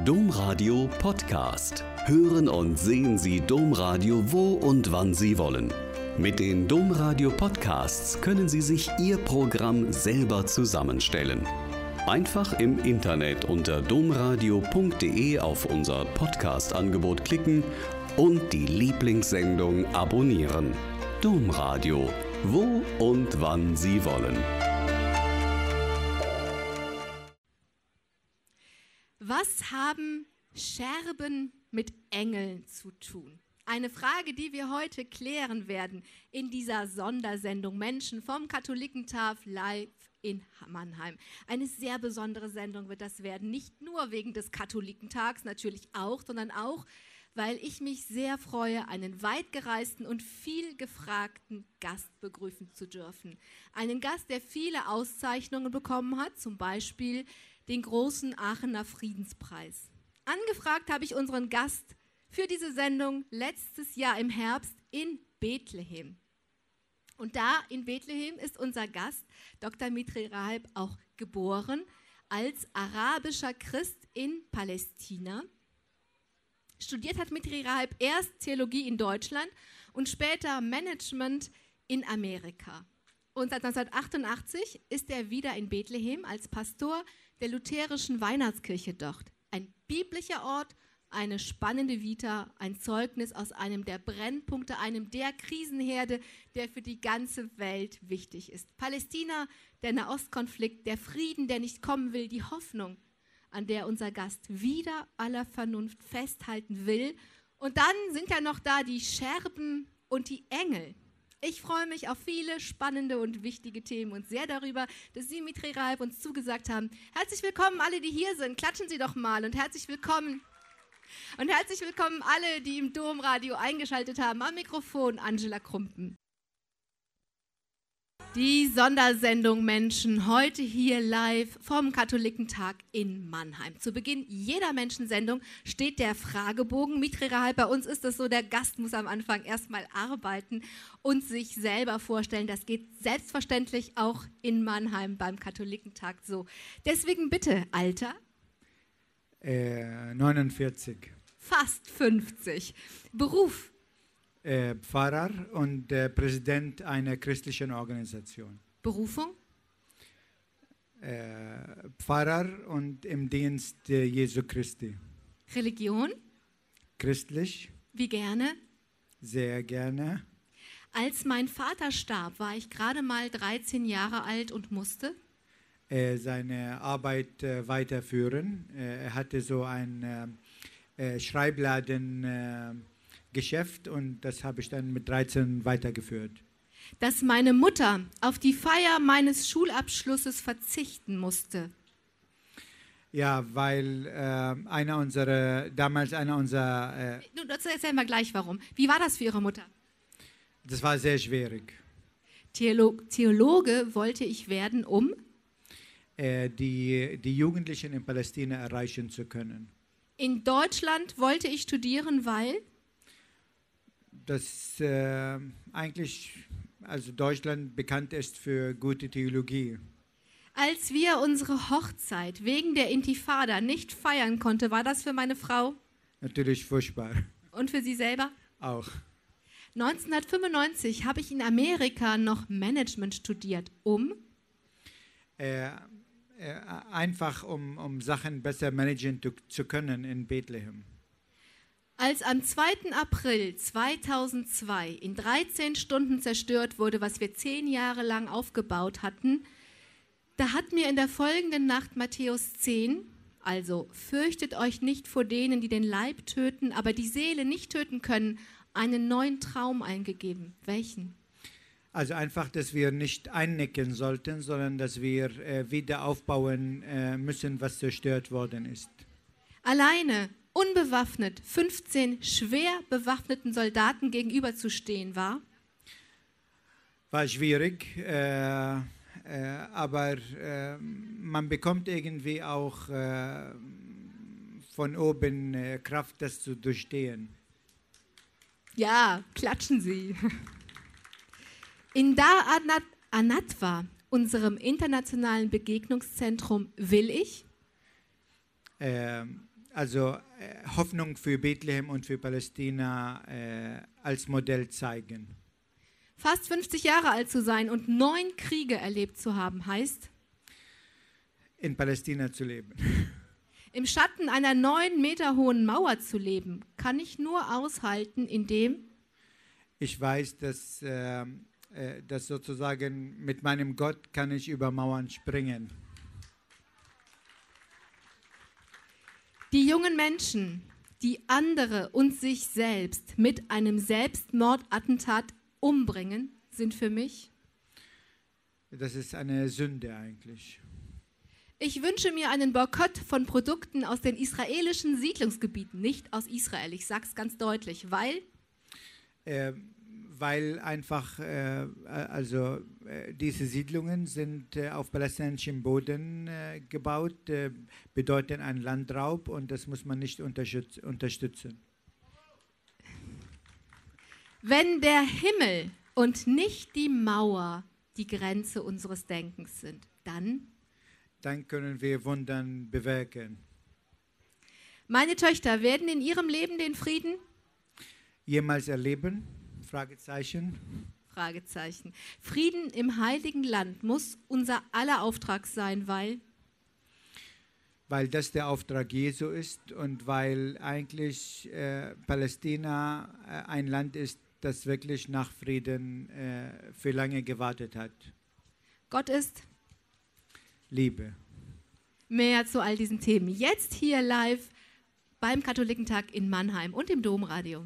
Domradio Podcast. Hören und sehen Sie Domradio wo und wann Sie wollen. Mit den Domradio Podcasts können Sie sich Ihr Programm selber zusammenstellen. Einfach im Internet unter domradio.de auf unser Podcast-Angebot klicken und die Lieblingssendung abonnieren. Domradio, wo und wann Sie wollen. Was haben Scherben mit Engeln zu tun? Eine Frage, die wir heute klären werden in dieser Sondersendung Menschen vom Katholikentag live in Mannheim. Eine sehr besondere Sendung wird das werden, nicht nur wegen des Katholikentags, natürlich auch, sondern auch, weil ich mich sehr freue, einen weit gereisten und viel gefragten Gast begrüßen zu dürfen. Einen Gast, der viele Auszeichnungen bekommen hat, zum Beispiel den großen Aachener Friedenspreis. Angefragt habe ich unseren Gast für diese Sendung letztes Jahr im Herbst in Bethlehem. Und da in Bethlehem ist unser Gast, Dr. Mitri Raheb, auch geboren als arabischer Christ in Palästina. Studiert hat Mitri Raheb erst Theologie in Deutschland und später Management in Amerika. Und seit 1988 ist er wieder in Bethlehem als Pastor der lutherischen Weihnachtskirche dort. Ein biblischer Ort, eine spannende Vita, ein Zeugnis aus einem der Brennpunkte, einem der Krisenherde, der für die ganze Welt wichtig ist. Palästina, der Nahostkonflikt, der Frieden, der nicht kommen will, die Hoffnung, an der unser Gast wider aller Vernunft festhalten will. Und dann sind ja noch da die Scherben und die Engel. Ich freue mich auf viele spannende und wichtige Themen und sehr darüber, dass Sie, Mitri Raheb, uns zugesagt haben. Herzlich willkommen alle, die hier sind. Klatschen Sie doch mal und herzlich willkommen. Und herzlich willkommen alle, die im Domradio eingeschaltet haben. Am Mikrofon Angela Krumpen. Die Sondersendung Menschen heute hier live vom Katholikentag in Mannheim. Zu Beginn jeder Menschensendung steht der Fragebogen. Mitri Raheb, bei uns ist es so, der Gast muss am Anfang erstmal arbeiten und sich selber vorstellen. Das geht selbstverständlich auch in Mannheim beim Katholikentag so. Deswegen bitte, Alter? 49. Fast 50. Beruf? Pfarrer und Präsident einer christlichen Organisation. Berufung? Pfarrer und im Dienst Jesu Christi. Religion? Christlich. Wie gerne? Sehr gerne. Als mein Vater starb, war ich gerade mal 13 Jahre alt und musste seine Arbeit weiterführen. Er hatte so ein Schreibladengeschäft und das habe ich dann mit 13 weitergeführt. Dass meine Mutter auf die Feier meines Schulabschlusses verzichten musste. Ja, weil damals einer unserer... Das erzählen wir gleich, warum. Wie war das für Ihre Mutter? Das war sehr schwierig. Theologe wollte ich werden, um die Jugendlichen in Palästina erreichen zu können. In Deutschland wollte ich studieren, weil? Das Deutschland bekannt ist für gute Theologie. Als wir unsere Hochzeit wegen der Intifada nicht feiern konnten, war das für meine Frau? Natürlich furchtbar. Und für Sie selber? Auch. 1995 habe ich in Amerika noch Management studiert, um? Einfach um Sachen besser managen zu können in Bethlehem. Als am 2. April 2002 in 13 Stunden zerstört wurde, was wir 10 Jahre lang aufgebaut hatten, da hat mir in der folgenden Nacht Matthäus 10, also fürchtet euch nicht vor denen, die den Leib töten, aber die Seele nicht töten können, einen neuen Traum eingegeben. Welchen? Also einfach, dass wir nicht einnicken sollten, sondern dass wir wieder aufbauen müssen, was zerstört worden ist. Alleine, unbewaffnet, 15 schwer bewaffneten Soldaten gegenüberzustehen war schwierig, aber man bekommt irgendwie auch von oben Kraft, das zu durchstehen. Ja, klatschen Sie. In Dar Anatwa, unserem internationalen Begegnungszentrum, will ich also Hoffnung für Bethlehem und für Palästina als Modell zeigen. Fast 50 Jahre alt zu sein und 9 Kriege erlebt zu haben, heißt? In Palästina zu leben. Im Schatten einer 9 Meter hohen Mauer zu leben, kann ich nur aushalten, indem ich weiß, dass sozusagen mit meinem Gott kann ich über Mauern springen. Die jungen Menschen, die andere und sich selbst mit einem Selbstmordattentat umbringen, sind für mich? Das ist eine Sünde eigentlich. Ich wünsche mir einen Boykott von Produkten aus den israelischen Siedlungsgebieten, nicht aus Israel. Ich sage es ganz deutlich, weil? Weil einfach, diese Siedlungen sind auf palästinensischem Boden gebaut, bedeuten einen Landraub und das muss man nicht unterstützen. Wenn der Himmel und nicht die Mauer die Grenze unseres Denkens sind, dann können wir Wundern bewirken. Meine Töchter werden in ihrem Leben den Frieden jemals erleben? Fragezeichen. Fragezeichen. Frieden im Heiligen Land muss unser aller Auftrag sein, weil das der Auftrag Jesu ist und weil eigentlich Palästina ein Land ist, das wirklich nach Frieden für lange gewartet hat. Gott ist Liebe. Mehr zu all diesen Themen. Jetzt hier live beim Katholikentag in Mannheim und im Domradio.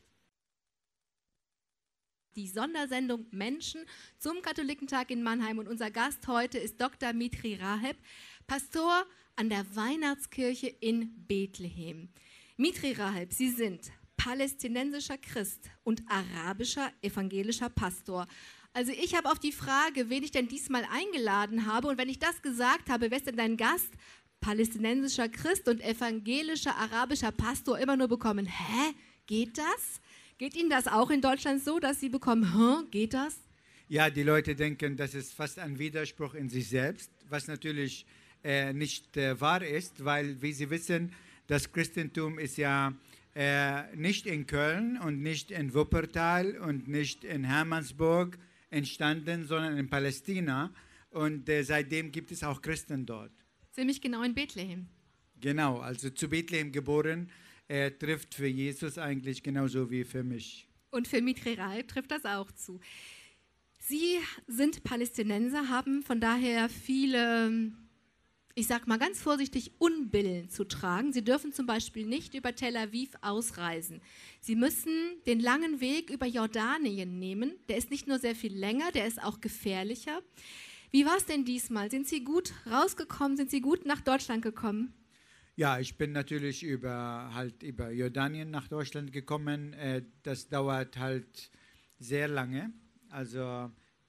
Die Sondersendung Menschen zum Katholikentag in Mannheim. Und unser Gast heute ist Dr. Mitri Raheb, Pastor an der Weihnachtskirche in Bethlehem. Mitri Raheb, Sie sind palästinensischer Christ und arabischer evangelischer Pastor. Also ich habe auf die Frage, wen ich denn diesmal eingeladen habe, und wenn ich das gesagt habe, wer ist denn dein Gast? Palästinensischer Christ und evangelischer arabischer Pastor, immer nur bekommen, hä, geht das? Geht Ihnen das auch in Deutschland so, dass Sie bekommen, geht das? Ja, die Leute denken, das ist fast ein Widerspruch in sich selbst, was natürlich nicht wahr ist, weil, wie Sie wissen, das Christentum ist ja nicht in Köln und nicht in Wuppertal und nicht in Hermannsburg entstanden, sondern in Palästina. Und seitdem gibt es auch Christen dort. Ziemlich genau in Bethlehem. Genau, also zu Bethlehem geboren, trifft für Jesus eigentlich genauso wie für mich. Und für Mitri Raheb trifft das auch zu. Sie sind Palästinenser, haben von daher viele, ich sage mal ganz vorsichtig, Unbillen zu tragen. Sie dürfen zum Beispiel nicht über Tel Aviv ausreisen. Sie müssen den langen Weg über Jordanien nehmen. Der ist nicht nur sehr viel länger, der ist auch gefährlicher. Wie war es denn diesmal? Sind Sie gut rausgekommen? Sind Sie gut nach Deutschland gekommen? Ja, ich bin natürlich über Jordanien nach Deutschland gekommen. Das dauert halt sehr lange. Also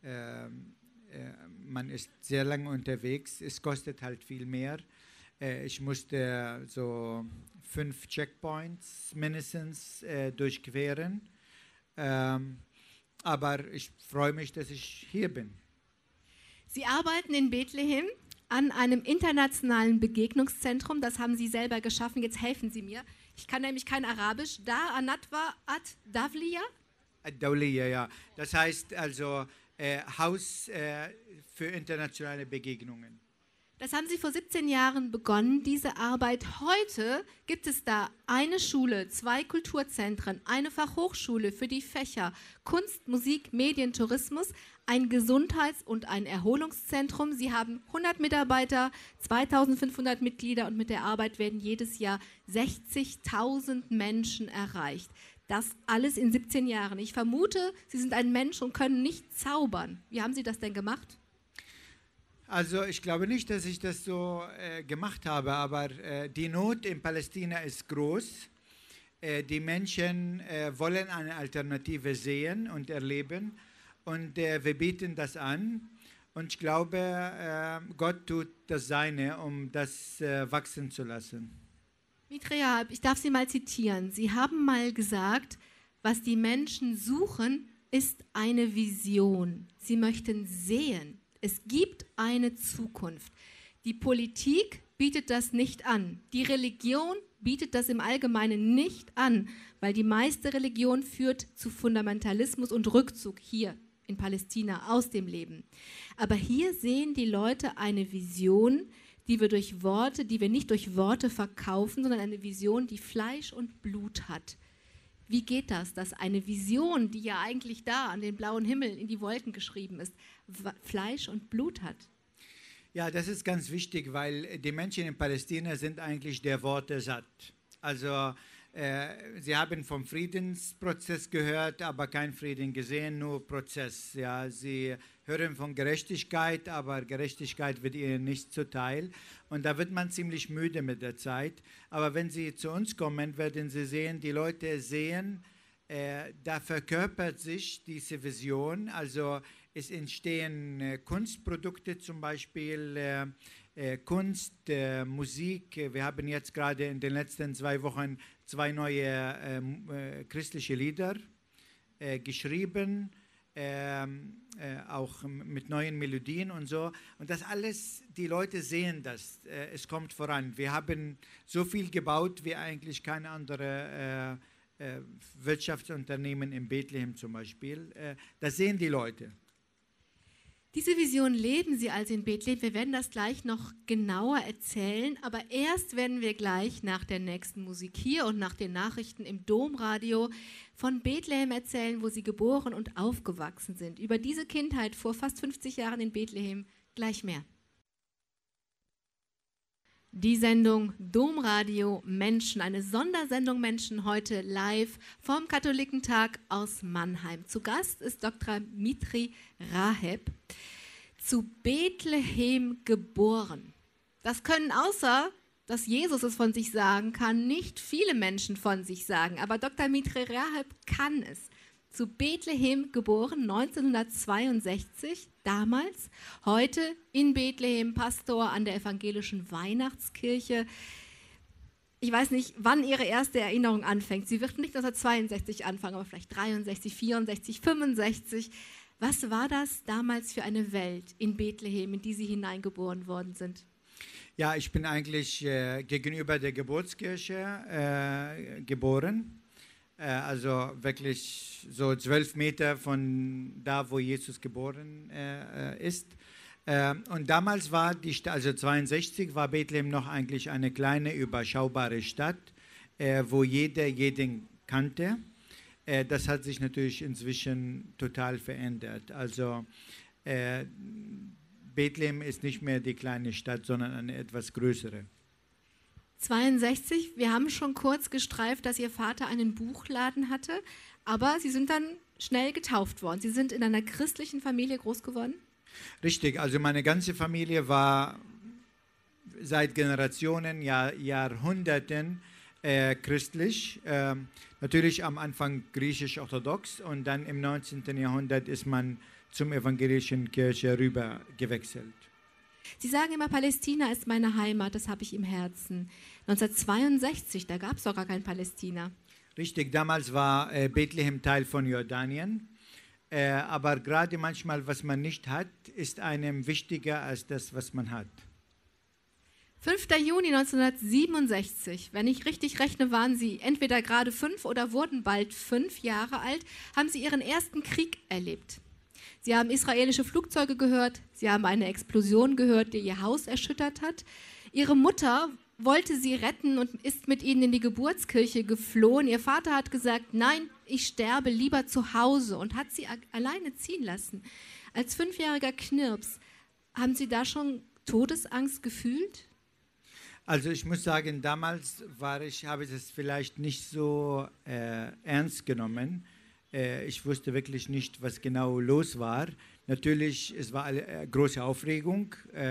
man ist sehr lange unterwegs. Es kostet halt viel mehr. Ich musste so 5 Checkpoints mindestens durchqueren. Aber ich freue mich, dass ich hier bin. Sie arbeiten in Bethlehem an einem internationalen Begegnungszentrum. Das haben Sie selber geschaffen. Jetzt helfen Sie mir. Ich kann nämlich kein Arabisch. Da Anatwa ad-Dawliya? Ad-Dawliya, ja. Das heißt also Haus für internationale Begegnungen. Das haben Sie vor 17 Jahren begonnen, diese Arbeit. Heute gibt es da eine Schule, 2 Kulturzentren, eine Fachhochschule für die Fächer Kunst, Musik, Medien, Tourismus, ein Gesundheits- und ein Erholungszentrum. Sie haben 100 Mitarbeiter, 2500 Mitglieder und mit der Arbeit werden jedes Jahr 60.000 Menschen erreicht. Das alles in 17 Jahren. Ich vermute, Sie sind ein Mensch und können nicht zaubern. Wie haben Sie das denn gemacht? Also ich glaube nicht, dass ich das so gemacht habe, aber die Not in Palästina ist groß. Die Menschen wollen eine Alternative sehen und erleben und wir bieten das an. Und ich glaube, Gott tut das Seine, um das wachsen zu lassen. Mitri Raheb, ich darf Sie mal zitieren. Sie haben mal gesagt, was die Menschen suchen, ist eine Vision. Sie möchten sehen. Es gibt eine Zukunft. Die Politik bietet das nicht an. Die Religion bietet das im Allgemeinen nicht an, weil die meiste Religion führt zu Fundamentalismus und Rückzug hier in Palästina aus dem Leben. Aber hier sehen die Leute eine Vision, die wir nicht durch Worte verkaufen, sondern eine Vision, die Fleisch und Blut hat. Wie geht das, dass eine Vision, die ja eigentlich da an den blauen Himmel in die Wolken geschrieben ist, Fleisch und Blut hat? Ja, das ist ganz wichtig, weil die Menschen in Palästina sind eigentlich der Worte satt. Also sie haben vom Friedensprozess gehört, aber kein Frieden gesehen, nur Prozess. Ja, sie hören von Gerechtigkeit, aber Gerechtigkeit wird ihnen nicht zuteil. Und da wird man ziemlich müde mit der Zeit. Aber wenn sie zu uns kommen, werden sie sehen, die Leute sehen, da verkörpert sich diese Vision. Also es entstehen Kunstprodukte zum Beispiel, Kunst, Musik. Wir haben jetzt gerade in den letzten 2 Wochen 2 neue christliche Lieder geschrieben, auch mit neuen Melodien und so. Und das alles, die Leute sehen das, es kommt voran. Wir haben so viel gebaut wie eigentlich kein anderes Wirtschaftsunternehmen in Bethlehem zum Beispiel. Das sehen die Leute. Diese Vision leben sie also in Bethlehem. Wir werden das gleich noch genauer erzählen, aber erst werden wir gleich nach der nächsten Musik hier und nach den Nachrichten im Domradio von Bethlehem erzählen, wo sie geboren und aufgewachsen sind. Über diese Kindheit vor fast 50 Jahren in Bethlehem gleich mehr. Die Sendung Domradio Menschen, eine Sondersendung Menschen heute live vom Katholikentag aus Mannheim. Zu Gast ist Dr. Mitri Raheb, zu Bethlehem geboren. Das können außer, dass Jesus es von sich sagen kann, nicht viele Menschen von sich sagen, aber Dr. Mitri Raheb kann es. Zu Bethlehem geboren, 1962, damals, heute in Bethlehem, Pastor an der evangelischen Weihnachtskirche. Ich weiß nicht, wann Ihre erste Erinnerung anfängt. Sie wird nicht 1962 anfangen, aber vielleicht 63, 64, 65. Was war das damals für eine Welt in Bethlehem, in die Sie hineingeboren worden sind? Ja, ich bin eigentlich gegenüber der Geburtskirche geboren. Also wirklich so 12 Meter von da, wo Jesus geboren ist. Und damals war die Stadt, also 62, war Bethlehem noch eigentlich eine kleine, überschaubare Stadt, wo jeder jeden kannte. Das hat sich natürlich inzwischen total verändert. Also Bethlehem ist nicht mehr die kleine Stadt, sondern eine etwas größere. 62, wir haben schon kurz gestreift, dass Ihr Vater einen Buchladen hatte, aber Sie sind dann schnell getauft worden. Sie sind in einer christlichen Familie groß geworden? Richtig, also meine ganze Familie war seit Generationen, Jahrhunderten christlich. Natürlich am Anfang griechisch-orthodox und dann im 19. Jahrhundert ist man zum evangelischen Kirche rüber gewechselt. Sie sagen immer, Palästina ist meine Heimat, das habe ich im Herzen. 1962, da gab es doch gar kein Palästina. Richtig, damals war Bethlehem Teil von Jordanien. Aber gerade manchmal, was man nicht hat, ist einem wichtiger als das, was man hat. 5. Juni 1967, wenn ich richtig rechne, waren Sie entweder gerade 5 oder wurden bald 5 Jahre alt, haben Sie Ihren ersten Krieg erlebt. Sie haben israelische Flugzeuge gehört, Sie haben eine Explosion gehört, die Ihr Haus erschüttert hat. Ihre Mutter wollte Sie retten und ist mit Ihnen in die Geburtskirche geflohen. Ihr Vater hat gesagt, nein, ich sterbe lieber zu Hause und hat Sie alleine ziehen lassen. Als 5-jähriger Knirps, haben Sie da schon Todesangst gefühlt? Also ich muss sagen, damals habe ich es vielleicht nicht so ernst genommen. Ich wusste wirklich nicht, was genau los war. Natürlich, es war eine große Aufregung.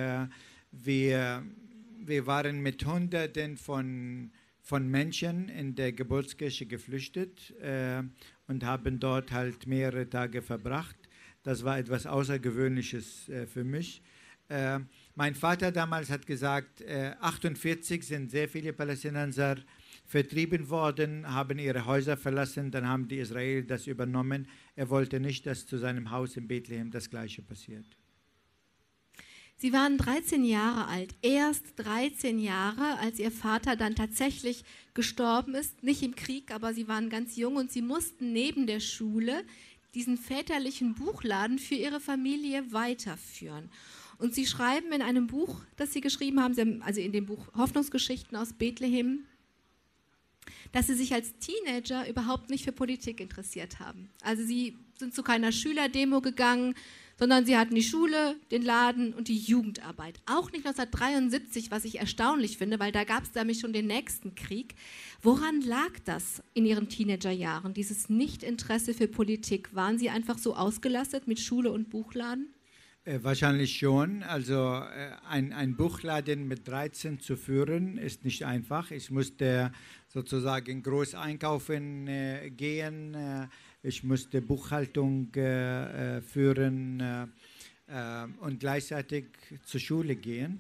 Wir waren mit Hunderten von Menschen in der Geburtskirche geflüchtet und haben dort halt mehrere Tage verbracht. Das war etwas Außergewöhnliches für mich. Mein Vater damals hat gesagt, 1948 sind sehr viele Palästinenser vertrieben worden, haben ihre Häuser verlassen, dann haben die Israelis das übernommen. Er wollte nicht, dass zu seinem Haus in Bethlehem das Gleiche passiert. Sie waren 13 Jahre alt, erst 13 Jahre, als Ihr Vater dann tatsächlich gestorben ist, nicht im Krieg, aber Sie waren ganz jung und Sie mussten neben der Schule diesen väterlichen Buchladen für Ihre Familie weiterführen. Und Sie schreiben in einem Buch, das Sie geschrieben haben, also in dem Buch Hoffnungsgeschichten aus Bethlehem, dass Sie sich als Teenager überhaupt nicht für Politik interessiert haben. Also Sie sind zu keiner Schülerdemo gegangen, sondern Sie hatten die Schule, den Laden und die Jugendarbeit. Auch nicht 1973, was ich erstaunlich finde, weil da gab es nämlich schon den nächsten Krieg. Woran lag das in Ihren Teenagerjahren, dieses Nichtinteresse für Politik? Waren Sie einfach so ausgelastet mit Schule und Buchladen? Wahrscheinlich schon. Also ein Buchladen mit 13 zu führen, ist nicht einfach. Ich musste sozusagen groß einkaufen gehen. Ich musste Buchhaltung führen und gleichzeitig zur Schule gehen.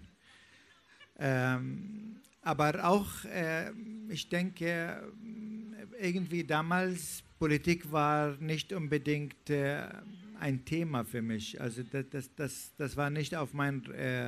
Aber auch, ich denke, irgendwie damals, Politik war nicht unbedingt ein Thema für mich. Also das war nicht auf mein,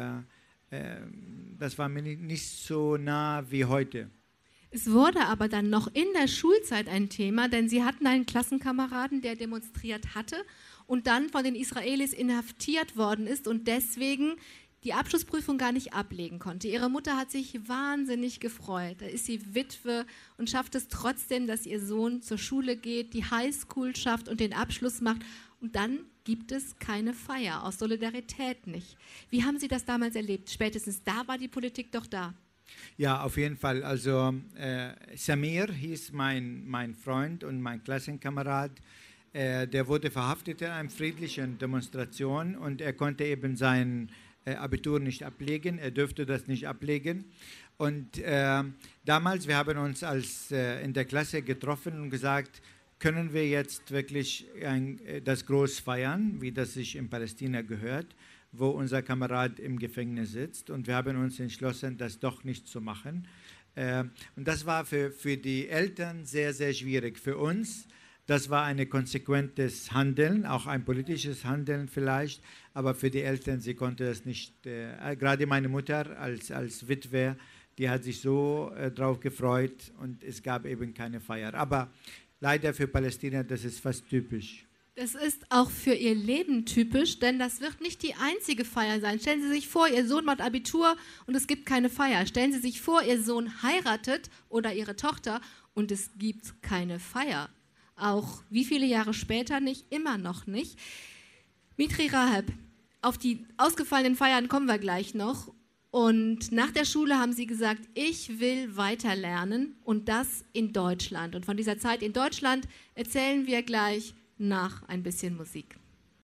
das war mir nicht so nah wie heute. Es wurde aber dann noch in der Schulzeit ein Thema, denn Sie hatten einen Klassenkameraden, der demonstriert hatte und dann von den Israelis inhaftiert worden ist und deswegen die Abschlussprüfung gar nicht ablegen konnte. Ihre Mutter hat sich wahnsinnig gefreut. Da ist sie Witwe und schafft es trotzdem, dass ihr Sohn zur Schule geht, die Highschool schafft und den Abschluss macht. Und dann gibt es keine Feier, aus Solidarität nicht. Wie haben Sie das damals erlebt? Spätestens da war die Politik doch da. Ja, auf jeden Fall. Also Samir hieß mein Freund und mein Klassenkamerad. Der wurde verhaftet in einer friedlichen Demonstration und er konnte eben sein Abitur nicht ablegen. Er dürfte das nicht ablegen. Und damals, wir haben uns in der Klasse getroffen und gesagt, können wir jetzt wirklich das groß feiern, wie das sich in Palästina gehört, wo unser Kamerad im Gefängnis sitzt. Und wir haben uns entschlossen, das doch nicht zu machen. Und das war für die Eltern sehr, sehr schwierig. Für uns, das war ein konsequentes Handeln, auch ein politisches Handeln vielleicht, aber für die Eltern, sie konnte das nicht. Gerade meine Mutter als Witwe, die hat sich so drauf gefreut und es gab eben keine Feier. Aber leider für Palästina, das ist fast typisch. Das ist auch für Ihr Leben typisch, denn das wird nicht die einzige Feier sein. Stellen Sie sich vor, Ihr Sohn macht Abitur und es gibt keine Feier. Stellen Sie sich vor, Ihr Sohn heiratet oder Ihre Tochter und es gibt keine Feier. Auch wie viele Jahre später nicht, immer noch nicht. Mitri Raheb, auf die ausgefallenen Feiern kommen wir gleich noch. Und nach der Schule haben Sie gesagt, ich will weiter lernen und das in Deutschland. Und von dieser Zeit in Deutschland erzählen wir gleich nach ein bisschen Musik.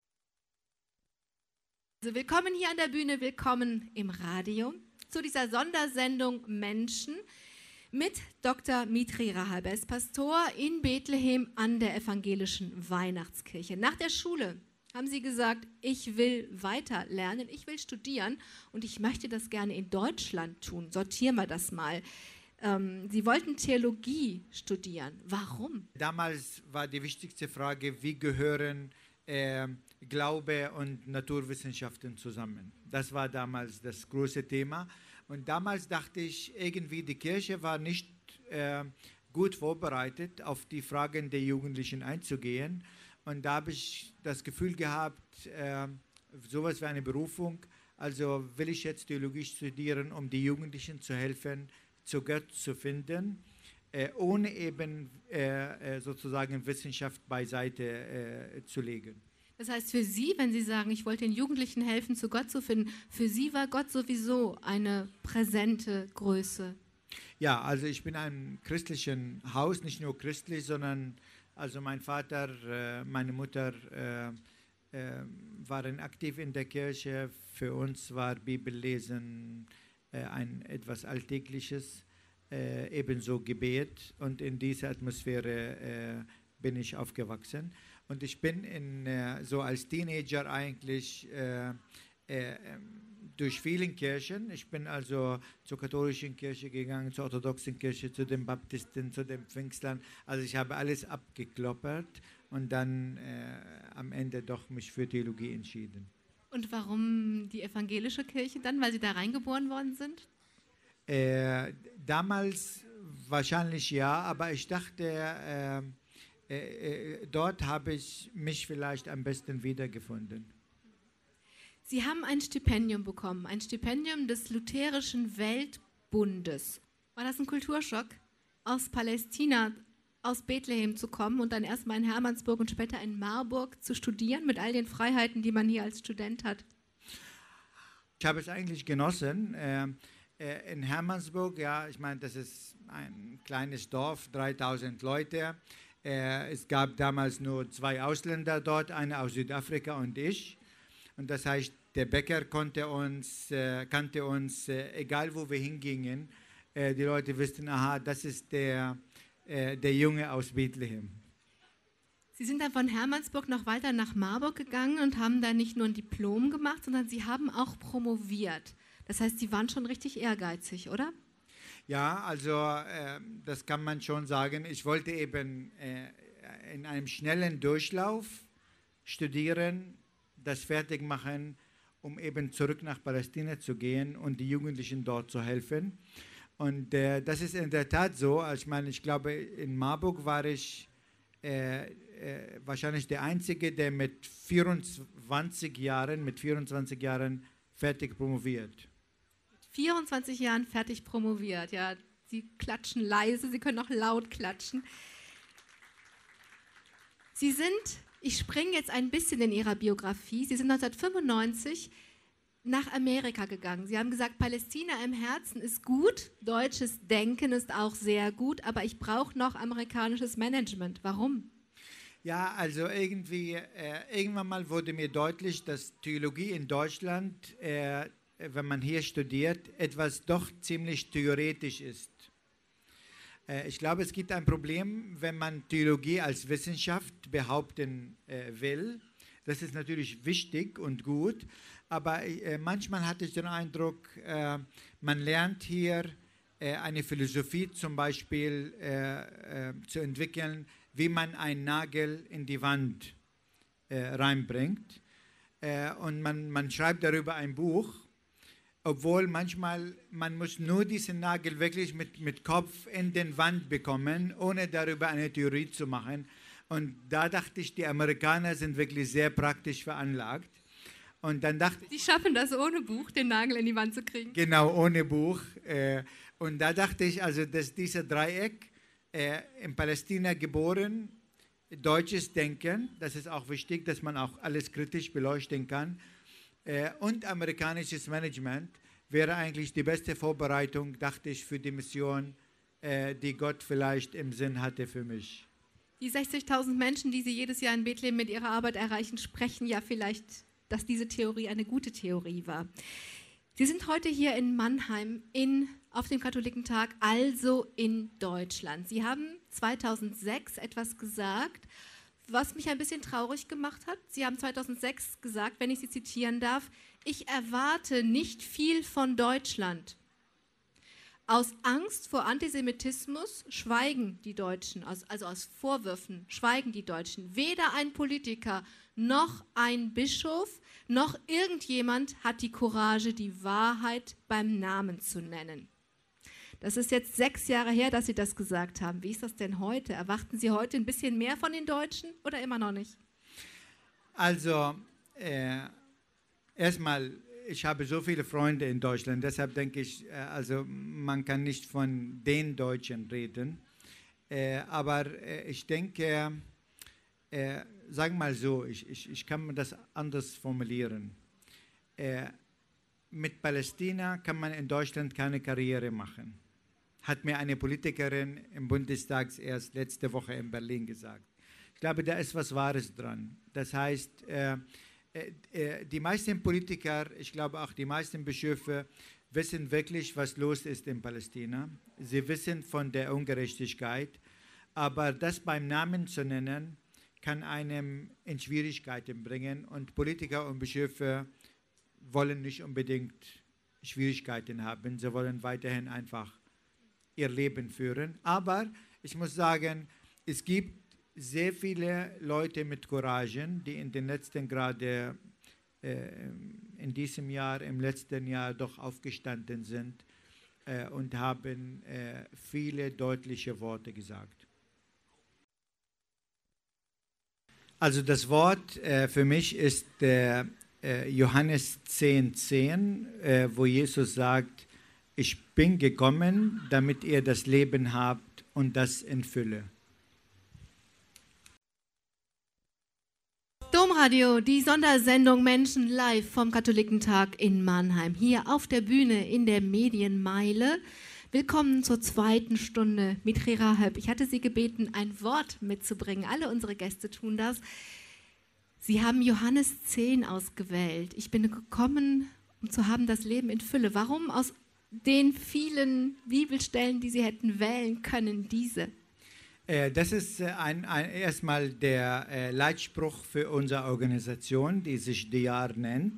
Also willkommen hier an der Bühne, willkommen im Radio zu dieser Sondersendung Menschen mit Dr. Mitri Raheb. Er ist Pastor in Bethlehem an der evangelischen Weihnachtskirche. Nach der Schule haben Sie gesagt, ich will weiter lernen, ich will studieren und ich möchte das gerne in Deutschland tun. Sortieren wir das mal. Sie wollten Theologie studieren. Warum? Damals war die wichtigste Frage, wie gehören Glaube und Naturwissenschaften zusammen. Das war damals das große Thema. Und damals dachte ich, irgendwie die Kirche war nicht gut vorbereitet, auf die Fragen der Jugendlichen einzugehen. Und da habe ich das Gefühl gehabt, sowas wie eine Berufung. Also will ich jetzt Theologie studieren, um die Jugendlichen zu helfen, zu Gott zu finden, ohne eben sozusagen Wissenschaft beiseite zu legen. Das heißt für Sie, wenn Sie sagen, ich wollte den Jugendlichen helfen, zu Gott zu finden, für Sie war Gott sowieso eine präsente Größe. Ja, also ich bin in einem christlichen Haus, nicht nur christlich, sondern also mein Vater, meine Mutter waren aktiv in der Kirche. Für uns war Bibellesen etwas Alltägliches, ebenso Gebet. Und in dieser Atmosphäre bin ich aufgewachsen. Und ich bin so als Teenager eigentlich durch viele Kirchen. Ich bin also zur katholischen Kirche gegangen, zur orthodoxen Kirche, zu den Baptisten, zu den Pfingstlern. Also ich habe alles abgekloppert und dann am Ende doch mich für Theologie entschieden. Und warum die evangelische Kirche dann? Weil Sie da reingeboren worden sind? Damals wahrscheinlich ja, aber ich dachte, dort habe ich mich vielleicht am besten wiedergefunden. Sie haben ein Stipendium bekommen, ein Stipendium des Lutherischen Weltbundes. War das ein Kulturschock, aus Palästina, aus Bethlehem zu kommen und dann erstmal in Hermannsburg und später in Marburg zu studieren, mit all den Freiheiten, die man hier als Student hat? Ich habe es eigentlich genossen. In Hermannsburg, ja, ich meine, das ist ein kleines Dorf, 3000 Leute. Es gab damals nur 2 Ausländer dort, einer aus Südafrika und ich. Und das heißt, der Bäcker kannte uns, egal wo wir hingingen. Die Leute wussten, aha, das ist der Junge aus Bethlehem. Sie sind dann von Hermannsburg noch weiter nach Marburg gegangen und haben da nicht nur ein Diplom gemacht, sondern Sie haben auch promoviert. Das heißt, Sie waren schon richtig ehrgeizig, oder? Ja, also das kann man schon sagen. Ich wollte eben in einem schnellen Durchlauf studieren, das fertig machen, um eben zurück nach Palästina zu gehen und die Jugendlichen dort zu helfen. Und das ist in der Tat so. Ich meine, ich glaube, in Marburg war ich wahrscheinlich der Einzige, der mit 24 Jahren fertig promoviert. 24 Jahren fertig promoviert, ja. Sie klatschen leise, Sie können auch laut klatschen. Sie sind, ich springe jetzt ein bisschen in Ihrer Biografie, Sie sind 1995 nach Amerika gegangen. Sie haben gesagt, Palästina im Herzen ist gut, deutsches Denken ist auch sehr gut, aber ich brauche noch amerikanisches Management. Warum? Ja, also irgendwann mal wurde mir deutlich, dass Theologie in Deutschland, wenn man hier studiert, etwas doch ziemlich theoretisch ist. Ich glaube, es gibt ein Problem, wenn man Theologie als Wissenschaft behaupten will. Das ist natürlich wichtig und gut, aber manchmal hatte ich den Eindruck, man lernt hier eine Philosophie zum Beispiel zu entwickeln, wie man einen Nagel in die Wand reinbringt. Und man schreibt darüber ein Buch, obwohl manchmal man muss nur diesen Nagel wirklich mit Kopf in den Wand bekommen, ohne darüber eine Theorie zu machen. Und da dachte ich, die Amerikaner sind wirklich sehr praktisch veranlagt. Und dann dachte Sie schaffen das ohne Buch, den Nagel in die Wand zu kriegen? Genau, ohne Buch. Und da dachte ich, also, dass dieser Dreieck, in Palästina geboren, deutsches Denken, das ist auch wichtig, dass man auch alles kritisch beleuchten kann, und amerikanisches Management wäre eigentlich die beste Vorbereitung, dachte ich, für die Mission, die Gott vielleicht im Sinn hatte für mich. Die 60.000 Menschen, die Sie jedes Jahr in Bethlehem mit ihrer Arbeit erreichen, sprechen ja vielleicht, dass diese Theorie eine gute Theorie war. Sie sind heute hier in Mannheim auf dem Katholikentag, also in Deutschland. Sie haben 2006 etwas gesagt, was mich ein bisschen traurig gemacht hat. Sie haben 2006 gesagt, wenn ich Sie zitieren darf, ich erwarte nicht viel von Deutschland. Aus Angst vor Antisemitismus schweigen die Deutschen, also aus Vorwürfen schweigen die Deutschen. Weder ein Politiker noch ein Bischof noch irgendjemand hat die Courage, die Wahrheit beim Namen zu nennen. Das ist jetzt 6 Jahre her, dass Sie das gesagt haben. Wie ist das denn heute? Erwarten Sie heute ein bisschen mehr von den Deutschen oder immer noch nicht? Also, erstmal, ich habe so viele Freunde in Deutschland, deshalb denke ich, also man kann nicht von den Deutschen reden. Aber ich denke, sagen wir mal so, ich kann das anders formulieren. Mit Palästina kann man in Deutschland keine Karriere machen. Hat mir eine Politikerin im Bundestag erst letzte Woche in Berlin gesagt. Ich glaube, da ist was Wahres dran. Das heißt, die meisten Politiker, ich glaube auch die meisten Bischöfe, wissen wirklich, was los ist in Palästina. Sie wissen von der Ungerechtigkeit, aber das beim Namen zu nennen, kann einem in Schwierigkeiten bringen. Und Politiker und Bischöfe wollen nicht unbedingt Schwierigkeiten haben. Sie wollen weiterhin einfach ihr Leben führen. Aber ich muss sagen, es gibt sehr viele Leute mit Courage, die in den letzten gerade in diesem Jahr, im letzten Jahr doch aufgestanden sind und haben viele deutliche Worte gesagt. Also das Wort für mich ist Johannes 10,10, wo Jesus sagt, ich bin gekommen, damit ihr das Leben habt und das in Fülle. Domradio, die Sondersendung Menschen live vom Katholikentag in Mannheim. Hier auf der Bühne in der Medienmeile. Willkommen zur zweiten Stunde mit Rahab. Ich hatte Sie gebeten, ein Wort mitzubringen. Alle unsere Gäste tun das. Sie haben Johannes 10 ausgewählt. Ich bin gekommen, um zu haben das Leben in Fülle. Warum aus den vielen Bibelstellen, die Sie hätten wählen können, diese? Das ist erstmal der Leitspruch für unsere Organisation, die sich DIAR nennt.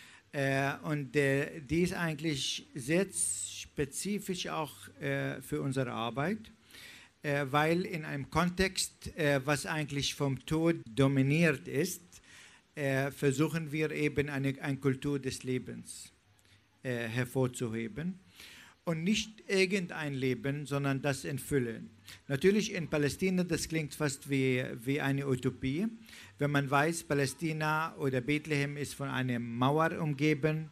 Und die ist eigentlich sehr spezifisch auch für unsere Arbeit, weil in einem Kontext, was eigentlich vom Tod dominiert ist, versuchen wir eben eine Kultur des Lebens hervorzuheben. Und nicht irgendein Leben, sondern das in Fülle. Natürlich in Palästina, das klingt fast wie eine Utopie. Wenn man weiß, Palästina oder Bethlehem ist von einer Mauer umgeben,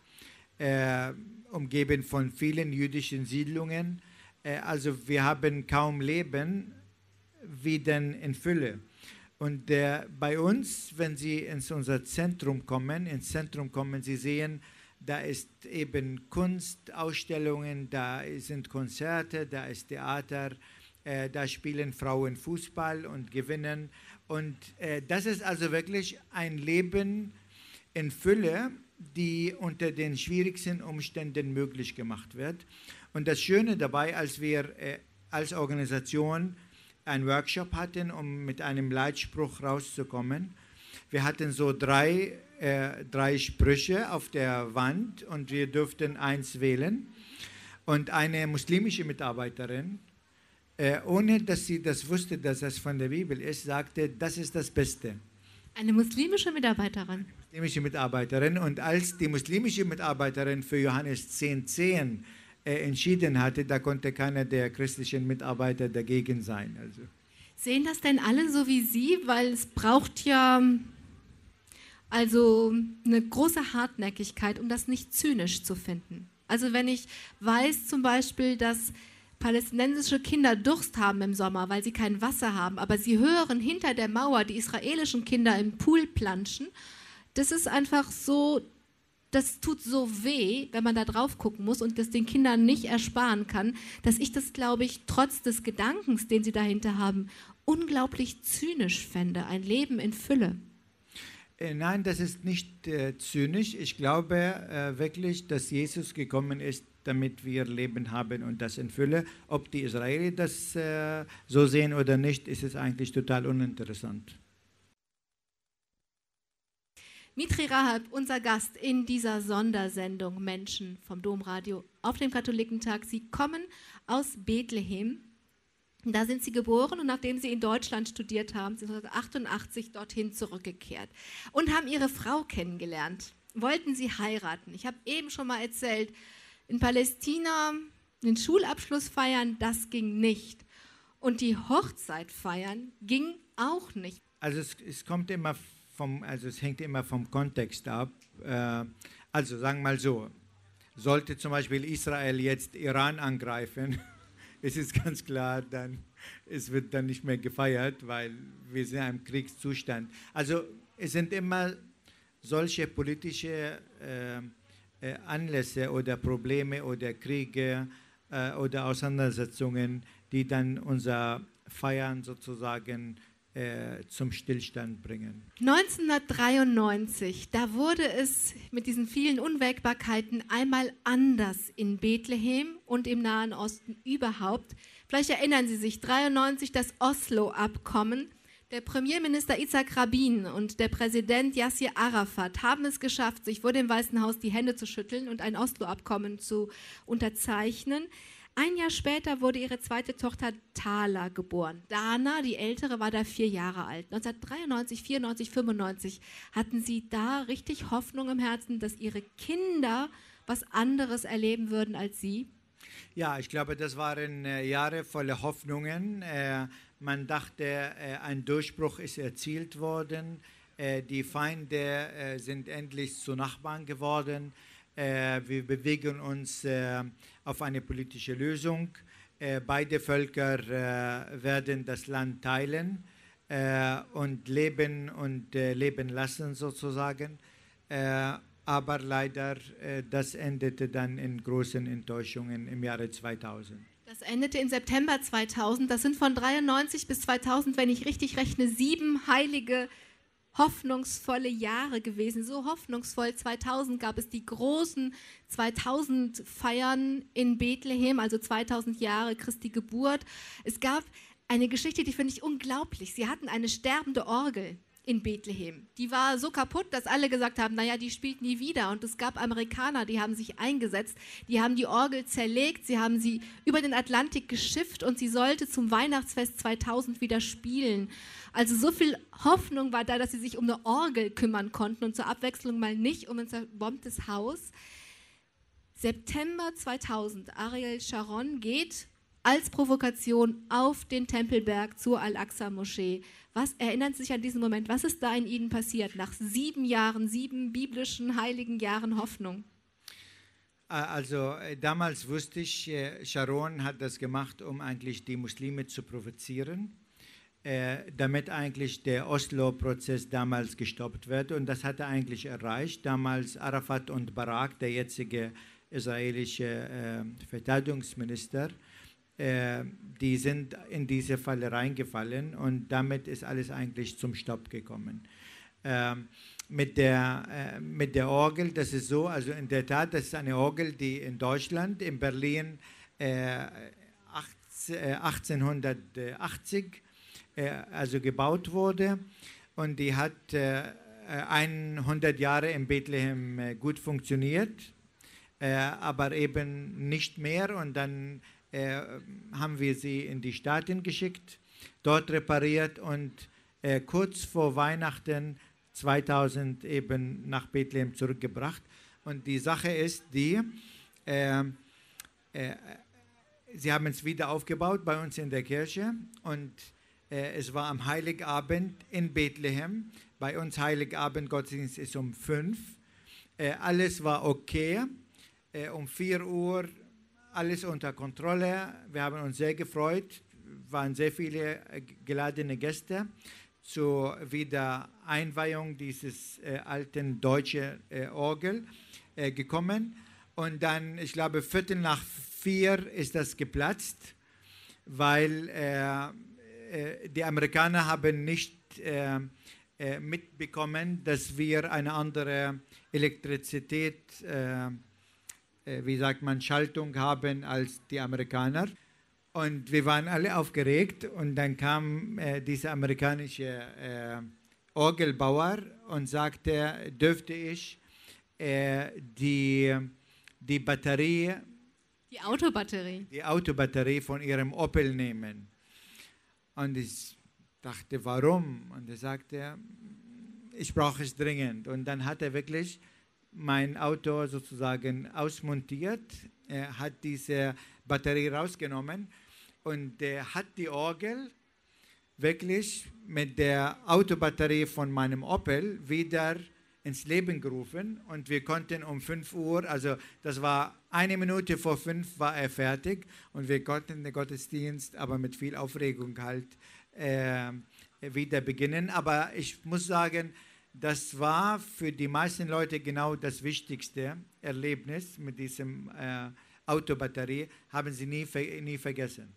umgeben von vielen jüdischen Siedlungen. Also wir haben kaum Leben wie denn in Fülle. Und bei uns, wenn Sie ins unser Zentrum kommen, Sie sehen, da ist eben Kunst, Ausstellungen, da sind Konzerte, da ist Theater, da spielen Frauen Fußball und gewinnen. Und das ist also wirklich ein Leben in Fülle, die unter den schwierigsten Umständen möglich gemacht wird. Und das Schöne dabei, als wir als Organisation einen Workshop hatten, um mit einem Leitspruch rauszukommen, wir hatten so drei Sprüche auf der Wand und wir durften eins wählen. Und eine muslimische Mitarbeiterin, ohne dass sie das wusste, dass das von der Bibel ist, sagte, das ist das Beste. Eine muslimische Mitarbeiterin? Muslimische Mitarbeiterin. Und als die muslimische Mitarbeiterin für Johannes 10,10 entschieden hatte, da konnte keiner der christlichen Mitarbeiter dagegen sein. Also. Sehen das denn alle so wie Sie? Weil es braucht ja also eine große Hartnäckigkeit, um das nicht zynisch zu finden. Also wenn ich weiß zum Beispiel, dass palästinensische Kinder Durst haben im Sommer, weil sie kein Wasser haben, aber sie hören hinter der Mauer die israelischen Kinder im Pool planschen, das ist einfach so, das tut so weh, wenn man da drauf gucken muss und das den Kindern nicht ersparen kann, dass ich das, glaube ich, trotz des Gedankens, den sie dahinter haben, unglaublich zynisch fände, ein Leben in Fülle. Nein, das ist nicht zynisch. Ich glaube wirklich, dass Jesus gekommen ist, damit wir Leben haben und das in Fülle. Ob die Israelis das so sehen oder nicht, ist es eigentlich total uninteressant. Mitri Rahab, unser Gast in dieser Sondersendung Menschen vom Domradio auf dem Katholikentag. Sie kommen aus Bethlehem. Da sind Sie geboren und nachdem Sie in Deutschland studiert haben, sind Sie 1988 dorthin zurückgekehrt und haben Ihre Frau kennengelernt. Wollten Sie heiraten? Ich habe eben schon mal erzählt, in Palästina den Schulabschluss feiern, das ging nicht. Und die Hochzeit feiern ging auch nicht. Also es kommt immer es hängt immer vom Kontext ab. Also sagen wir mal so, sollte zum Beispiel Israel jetzt Iran angreifen, es ist ganz klar, es wird dann nicht mehr gefeiert, weil wir sind in einem Kriegszustand. Also es sind immer solche politische Anlässe oder Probleme oder Kriege oder Auseinandersetzungen, die dann unser Feiern sozusagen zum Stillstand bringen. 1993, da wurde es mit diesen vielen Unwägbarkeiten einmal anders in Bethlehem und im Nahen Osten überhaupt. Vielleicht erinnern Sie sich, 1993 das Oslo-Abkommen. Der Premierminister Itzhak Rabin und der Präsident Yassir Arafat haben es geschafft, sich vor dem Weißen Haus die Hände zu schütteln und ein Oslo-Abkommen zu unterzeichnen. Ein Jahr später wurde ihre zweite Tochter Thala geboren. Dana, die ältere, war da 4 Jahre alt. 1993, 94, 95 hatten sie da richtig Hoffnung im Herzen, dass ihre Kinder was anderes erleben würden als sie? Ja, ich glaube, das waren Jahre voller Hoffnungen. Man dachte, ein Durchbruch ist erzielt worden. Die Feinde sind endlich zu Nachbarn geworden. Wir bewegen uns auf eine politische Lösung. Beide Völker werden das Land teilen und leben lassen sozusagen. Aber leider, das endete dann in großen Enttäuschungen im Jahre 2000. Das endete im September 2000. Das sind von 93 bis 2000, wenn ich richtig rechne, 7 heilige, hoffnungsvolle Jahre gewesen. So hoffnungsvoll. 2000 gab es die großen 2000-Feiern in Bethlehem, also 2000 Jahre Christi Geburt. Es gab eine Geschichte, die finde ich unglaublich. Sie hatten eine sterbende Orgel in Bethlehem. Die war so kaputt, dass alle gesagt haben, naja, die spielt nie wieder. Und es gab Amerikaner, die haben sich eingesetzt, die haben die Orgel zerlegt, sie haben sie über den Atlantik geschifft und sie sollte zum Weihnachtsfest 2000 wieder spielen. Also so viel Hoffnung war da, dass sie sich um eine Orgel kümmern konnten und zur Abwechslung mal nicht um ein zerbombtes Haus. September 2000, Ariel Sharon geht als Provokation auf den Tempelberg zur Al-Aqsa-Moschee. Was erinnern Sie sich an diesen Moment? Was ist da in Ihnen passiert nach 7 Jahren, 7 biblischen, heiligen Jahren Hoffnung? Also damals wusste ich, Sharon hat das gemacht, um eigentlich die Muslime zu provozieren, damit eigentlich der Oslo-Prozess damals gestoppt wird. Und das hat er eigentlich erreicht. Damals Arafat und Barak, der jetzige israelische Verteidigungsminister, die sind in diese Falle reingefallen und damit ist alles eigentlich zum Stopp gekommen. Mit der Orgel, das ist so, also in der Tat, das ist eine Orgel, die in Deutschland, in Berlin 1880 also gebaut wurde und die hat 100 Jahre in Bethlehem gut funktioniert, aber eben nicht mehr und dann haben wir sie in die Staaten geschickt, dort repariert und kurz vor Weihnachten 2000 eben nach Bethlehem zurückgebracht. Und die Sache ist die, sie haben es wieder aufgebaut bei uns in der Kirche und es war am Heiligabend in Bethlehem. Bei uns Heiligabend Gottesdienst ist um 5. Alles war okay. Um 4 Uhr alles unter Kontrolle. Wir haben uns sehr gefreut. Waren sehr viele geladene Gäste zur Wiedereinweihung dieses alten deutschen Orgel gekommen. Und dann, ich glaube, 3:45 ist das geplatzt, weil die Amerikaner haben nicht mitbekommen, dass wir eine andere Elektrizität wie sagt man, Schaltung haben als die Amerikaner. Und wir waren alle aufgeregt und dann kam dieser amerikanische Orgelbauer und sagte, dürfte ich die Batterie, die Autobatterie von ihrem Opel nehmen. Und ich dachte, warum? Und er sagte, ich brauche es dringend. Und dann hat er wirklich mein Auto sozusagen ausmontiert, er hat diese Batterie rausgenommen und er hat die Orgel wirklich mit der Autobatterie von meinem Opel wieder ins Leben gerufen und wir konnten um 5 Uhr, also das war 1 Minute vor 5 war er fertig und wir konnten den Gottesdienst aber mit viel Aufregung halt wieder beginnen. Aber ich muss sagen, das war für die meisten Leute genau das wichtigste Erlebnis mit diesem Autobatterie, haben sie nie vergessen.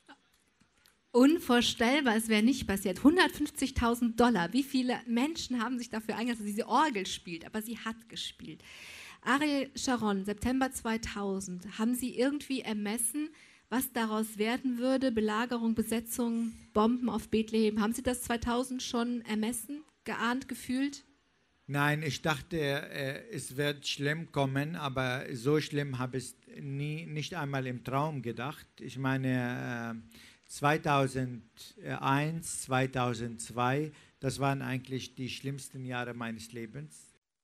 Unvorstellbar, es wäre nicht passiert. $150.000. Wie viele Menschen haben sich dafür eingesetzt, dass diese Orgel spielt? Aber sie hat gespielt. Ariel Sharon, September 2000. Haben Sie irgendwie ermessen, was daraus werden würde? Belagerung, Besetzung, Bomben auf Bethlehem. Haben Sie das 2000 schon ermessen, geahnt, gefühlt? Nein, ich dachte, es wird schlimm kommen, aber so schlimm habe ich es nicht einmal im Traum gedacht. Ich meine, 2001, 2002, das waren eigentlich die schlimmsten Jahre meines Lebens.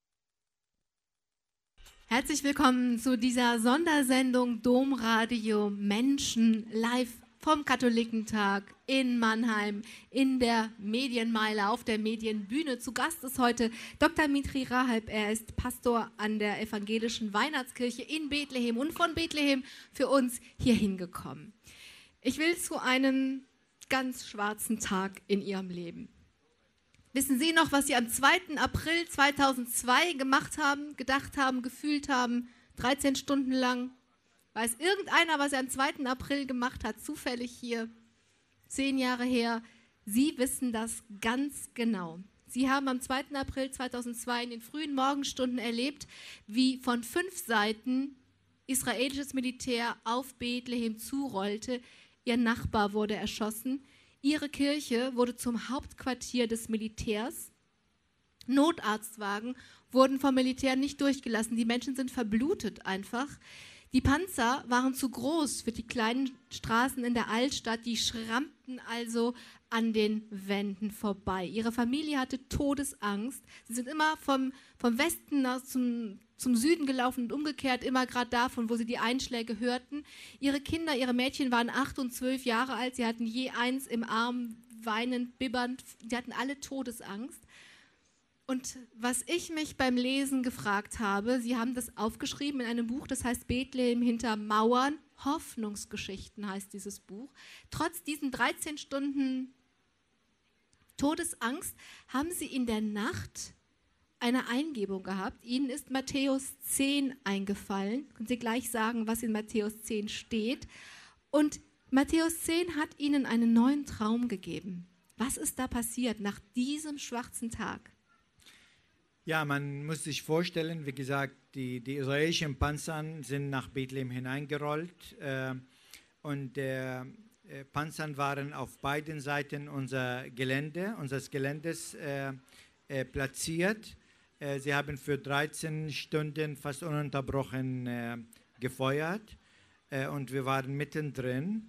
Herzlich willkommen zu dieser Sondersendung Domradio Menschen live vom Katholikentag in Mannheim in der Medienmeile auf der Medienbühne. Zu Gast ist heute Dr. Mitri Raheb. Er ist Pastor an der Evangelischen Weihnachtskirche in Bethlehem und von Bethlehem für uns hierhin gekommen. Ich will zu einem ganz schwarzen Tag in Ihrem Leben. Wissen Sie noch, was Sie am 2. April 2002 gemacht haben, gedacht haben, gefühlt haben, 13 Stunden lang? Weiß irgendeiner, was er am 2. April gemacht hat, zufällig hier, 10 Jahre her? Sie wissen das ganz genau. Sie haben am 2. April 2002 in den frühen Morgenstunden erlebt, wie von 5 Seiten israelisches Militär auf Bethlehem zurollte. Ihr Nachbar wurde erschossen. Ihre Kirche wurde zum Hauptquartier des Militärs. Notarztwagen wurden vom Militär nicht durchgelassen. Die Menschen sind verblutet einfach. Die Panzer waren zu groß für die kleinen Straßen in der Altstadt. Die schrammten also an den Wänden vorbei. Ihre Familie hatte Todesangst. Sie sind immer vom Westen zum Süden gelaufen und umgekehrt, immer gerade davon, wo sie die Einschläge hörten. Ihre Kinder, ihre Mädchen waren 8 und 12 Jahre alt. Sie hatten je eins im Arm, weinend, bibbernd. Sie hatten alle Todesangst. Und was ich mich beim Lesen gefragt habe, Sie haben das aufgeschrieben in einem Buch, das heißt Bethlehem hinter Mauern, Hoffnungsgeschichten heißt dieses Buch. Trotz diesen 13 Stunden Todesangst haben Sie in der Nacht eine Eingebung gehabt. Ihnen ist Matthäus 10 eingefallen. Können Sie gleich sagen, was in Matthäus 10 steht. Und Matthäus 10 hat Ihnen einen neuen Traum gegeben. Was ist da passiert nach diesem schwarzen Tag? Ja, man muss sich vorstellen, wie gesagt, die israelischen Panzer sind nach Bethlehem hineingerollt und Panzer waren auf beiden Seiten unseres Geländes platziert. Sie haben für 13 Stunden fast ununterbrochen gefeuert und wir waren mittendrin.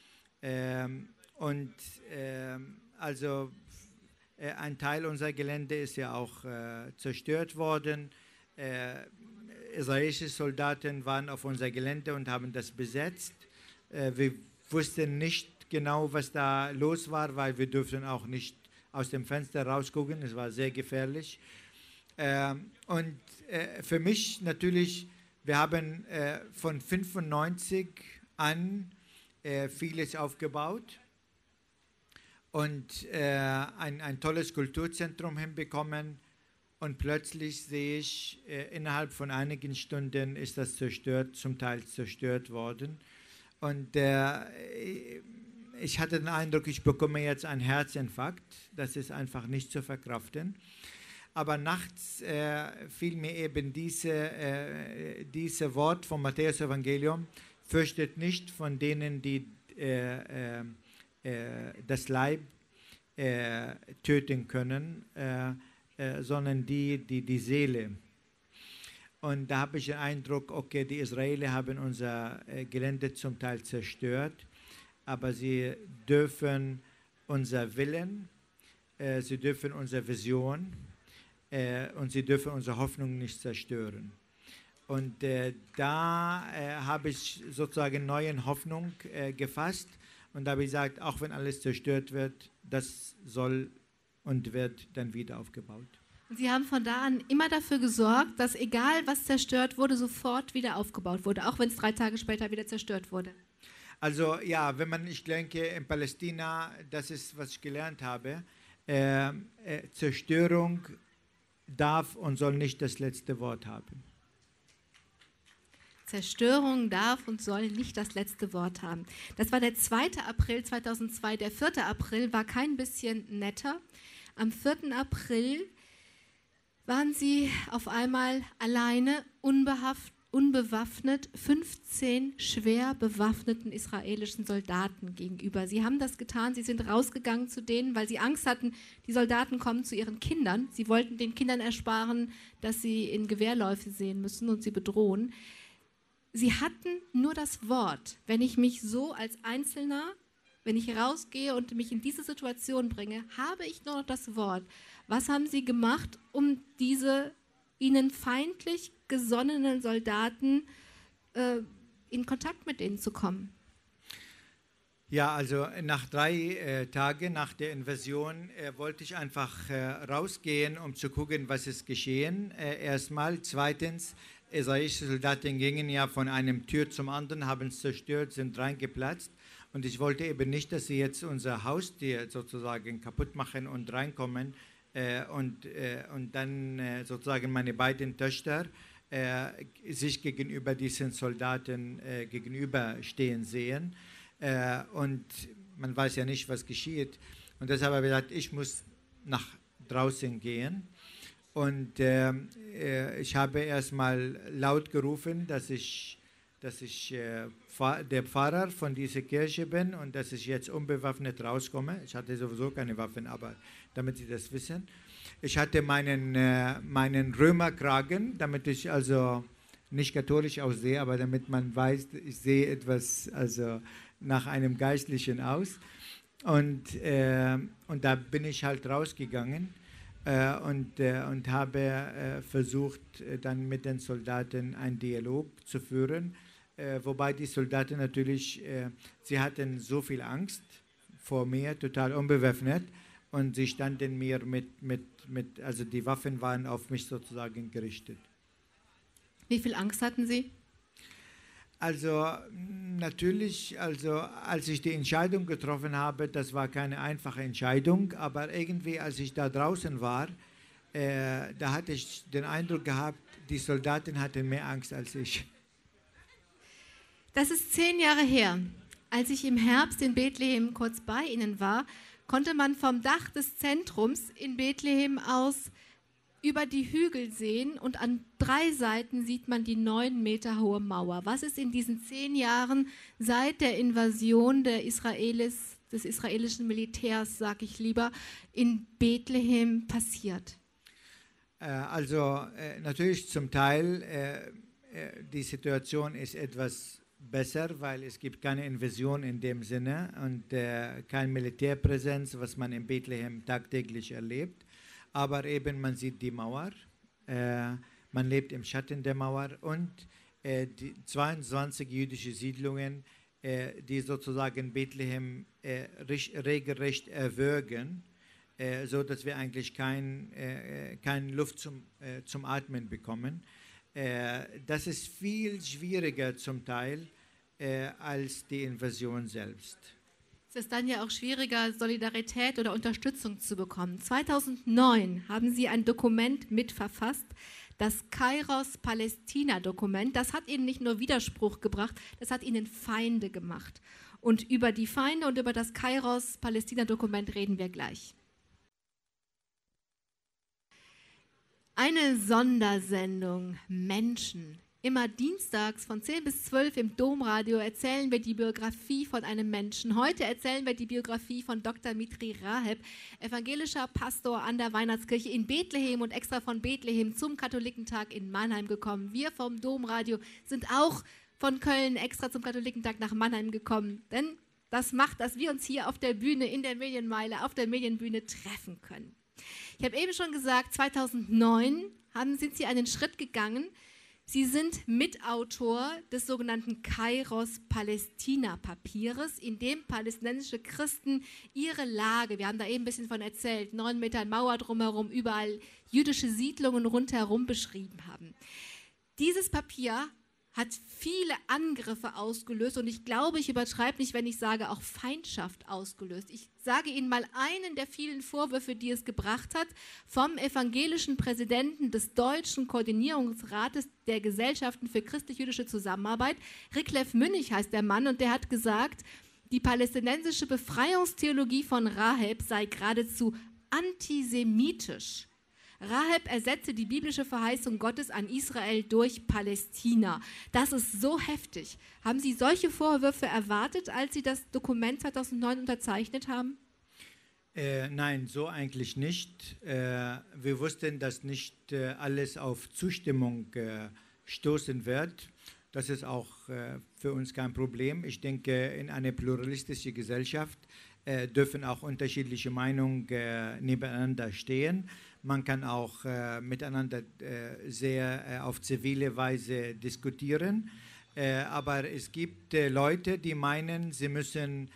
Also ein Teil unserer Gelände ist ja auch zerstört worden. Israelische Soldaten waren auf unser Gelände und haben das besetzt. Wir wussten nicht genau, was da los war, weil wir durften auch nicht aus dem Fenster rausgucken. Es war sehr gefährlich. Für mich natürlich, wir haben von 1995 an vieles aufgebaut und ein tolles Kulturzentrum hinbekommen. Und plötzlich sehe ich, innerhalb von einigen Stunden ist das zum Teil zerstört worden. Und ich hatte den Eindruck, ich bekomme jetzt einen Herzinfarkt. Das ist einfach nicht zu verkraften. Aber nachts fiel mir eben diese Wort vom Matthäus-Evangelium: Fürchtet nicht von denen, die das Leib töten können, sondern die Seele. Und da habe ich den Eindruck, okay, die Israelis haben unser Gelände zum Teil zerstört, aber sie dürfen unser Willen, sie dürfen unsere Vision und sie dürfen unsere Hoffnung nicht zerstören. Und da habe ich sozusagen neue Hoffnung gefasst und habe gesagt, auch wenn alles zerstört wird, das soll und wird dann wieder aufgebaut. Und Sie haben von da an immer dafür gesorgt, dass egal was zerstört wurde, sofort wieder aufgebaut wurde, auch wenn es 3 Tage später wieder zerstört wurde. Also ja, ich denke, in Palästina, das ist, was ich gelernt habe, Zerstörung darf und soll nicht das letzte Wort haben. Zerstörung darf und soll nicht das letzte Wort haben. Das war der 2. April 2002. Der 4. April war kein bisschen netter. Am 4. April waren Sie auf einmal alleine, unbewaffnet 15 schwer bewaffneten israelischen Soldaten gegenüber. Sie haben das getan, sie sind rausgegangen zu denen, weil sie Angst hatten, die Soldaten kommen zu ihren Kindern. Sie wollten den Kindern ersparen, dass sie in Gewehrläufe sehen müssen und sie bedrohen. Sie hatten nur das Wort. Wenn ich mich so als Einzelner, wenn ich rausgehe und mich in diese Situation bringe, habe ich nur noch das Wort. Was haben Sie gemacht, um diese ihnen feindlich gesonnenen Soldaten in Kontakt mit denen zu kommen? Ja, also nach 3 Tagen nach der Invasion wollte ich einfach rausgehen, um zu gucken, was ist geschehen. Erstmal. Zweitens, israelische Soldaten gingen ja von einem Tür zum anderen, haben es zerstört, sind reingeplatzt. Und ich wollte eben nicht, dass sie jetzt unser Haustier sozusagen kaputt machen und reinkommen und dann sozusagen meine beiden Töchter sich gegenüber diesen Soldaten gegenüberstehen sehen. Und man weiß ja nicht, was geschieht. Und deshalb habe ich gesagt, ich muss nach draußen gehen. Und ich habe erstmal laut gerufen, dass ich der Pfarrer von dieser Kirche bin und dass ich jetzt unbewaffnet rauskomme. Ich hatte sowieso keine Waffen, aber damit Sie das wissen. Ich hatte meinen Römerkragen, damit ich also nicht katholisch aussehe, aber damit man weiß, ich sehe etwas also nach einem Geistlichen aus. Und da bin ich halt rausgegangen und habe versucht, dann mit den Soldaten einen Dialog zu führen. Wobei die Soldaten natürlich, sie hatten so viel Angst vor mir, total unbewaffnet. Und sie standen mir also die Waffen waren auf mich sozusagen gerichtet. Wie viel Angst hatten Sie? Also natürlich, also als ich die Entscheidung getroffen habe, das war keine einfache Entscheidung, aber irgendwie, als ich da draußen war, da hatte ich den Eindruck gehabt, die Soldaten hatten mehr Angst als ich. Das ist 10 Jahre her. Als ich im Herbst in Bethlehem kurz bei Ihnen war, konnte man vom Dach des Zentrums in Bethlehem aus über die Hügel sehen und an 3 Seiten sieht man die 9 Meter hohe Mauer. Was ist in diesen 10 Jahren seit der Invasion des israelischen Militärs, sage ich lieber, in Bethlehem passiert? Also natürlich zum Teil, die Situation ist etwas besser, weil es gibt keine Invasion in dem Sinne und keine Militärpräsenz, was man in Bethlehem tagtäglich erlebt. Aber eben man sieht die Mauer, man lebt im Schatten der Mauer und die 22 jüdische Siedlungen, die sozusagen Bethlehem regelrecht erwürgen, so dass wir eigentlich keine Luft zum Atmen bekommen. Das ist viel schwieriger zum Teil als die Invasion selbst. Es ist dann ja auch schwieriger, Solidarität oder Unterstützung zu bekommen. 2009 haben Sie ein Dokument mitverfasst, das Kairos-Palästina-Dokument. Das hat Ihnen nicht nur Widerspruch gebracht, das hat Ihnen Feinde gemacht. Und über die Feinde und über das Kairos-Palästina-Dokument reden wir gleich. Eine Sondersendung Menschen. Immer dienstags von 10 bis 12 im Domradio erzählen wir die Biografie von einem Menschen. Heute erzählen wir die Biografie von Dr. Mitri Raheb, evangelischer Pastor an der Weihnachtskirche in Bethlehem und extra von Bethlehem zum Katholikentag in Mannheim gekommen. Wir vom Domradio sind auch von Köln extra zum Katholikentag nach Mannheim gekommen, denn das macht, dass wir uns hier auf der Bühne, in der Medienmeile, auf der Medienbühne treffen können. Ich habe eben schon gesagt, 2009 sind Sie einen Schritt gegangen. Sie sind Mitautor des sogenannten Kairos-Palästina-Papieres, in dem palästinensische Christen ihre Lage, wir haben da eben ein bisschen von erzählt, 9 Meter Mauer drumherum, überall jüdische Siedlungen rundherum beschrieben haben. Dieses Papier hat viele Angriffe ausgelöst und ich glaube, ich übertreibe nicht, wenn ich sage, auch Feindschaft ausgelöst. Ich sage Ihnen mal einen der vielen Vorwürfe, die es gebracht hat, vom evangelischen Präsidenten des Deutschen Koordinierungsrates der Gesellschaften für christlich-jüdische Zusammenarbeit. Rickleff Münnig heißt der Mann und der hat gesagt, die palästinensische Befreiungstheologie von Raheb sei geradezu antisemitisch. Rahab ersetzte die biblische Verheißung Gottes an Israel durch Palästina. Das ist so heftig. Haben Sie solche Vorwürfe erwartet, als Sie das Dokument 2009 unterzeichnet haben? Nein, so eigentlich nicht. Wir wussten, dass nicht alles auf Zustimmung stoßen wird. Das ist auch für uns kein Problem. Ich denke, in einer pluralistischen Gesellschaft dürfen auch unterschiedliche Meinungen nebeneinander stehen. Man kann auch miteinander sehr auf zivile Weise diskutieren. Aber es gibt Leute, die meinen, sie müssen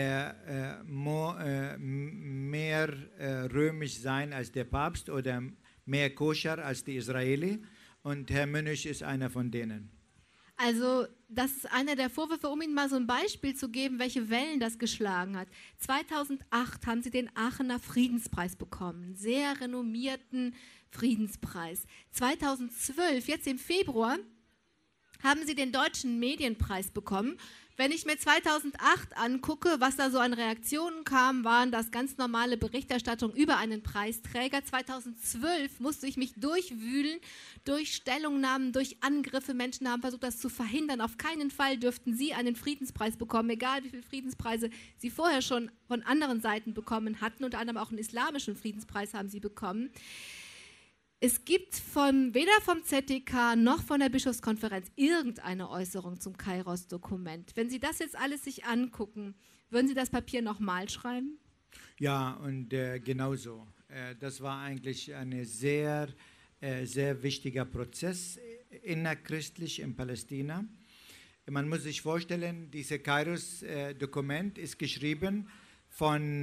mehr römisch sein als der Papst oder mehr koscher als die Israeli. Und Herr Münch ist einer von denen. Also das ist einer der Vorwürfe, um Ihnen mal so ein Beispiel zu geben, welche Wellen das geschlagen hat. 2008 haben Sie den Aachener Friedenspreis bekommen, einen sehr renommierten Friedenspreis. 2012, jetzt im Februar, haben Sie den Deutschen Medienpreis bekommen. Wenn ich mir 2008 angucke, was da so an Reaktionen kam, waren das ganz normale Berichterstattung über einen Preisträger. 2012 musste ich mich durchwühlen, durch Stellungnahmen, durch Angriffe. Menschen haben versucht, das zu verhindern. Auf keinen Fall dürften Sie einen Friedenspreis bekommen, egal wie viele Friedenspreise Sie vorher schon von anderen Seiten bekommen hatten. Unter anderem auch einen islamischen Friedenspreis haben Sie bekommen. Es gibt weder vom ZDK noch von der Bischofskonferenz irgendeine Äußerung zum Kairos-Dokument. Wenn Sie das jetzt alles sich angucken, würden Sie das Papier nochmal schreiben? Ja, und genauso. Das war eigentlich ein sehr wichtiger Prozess innerchristlich in Palästina. Man muss sich vorstellen, dieses Kairos-Dokument ist geschrieben von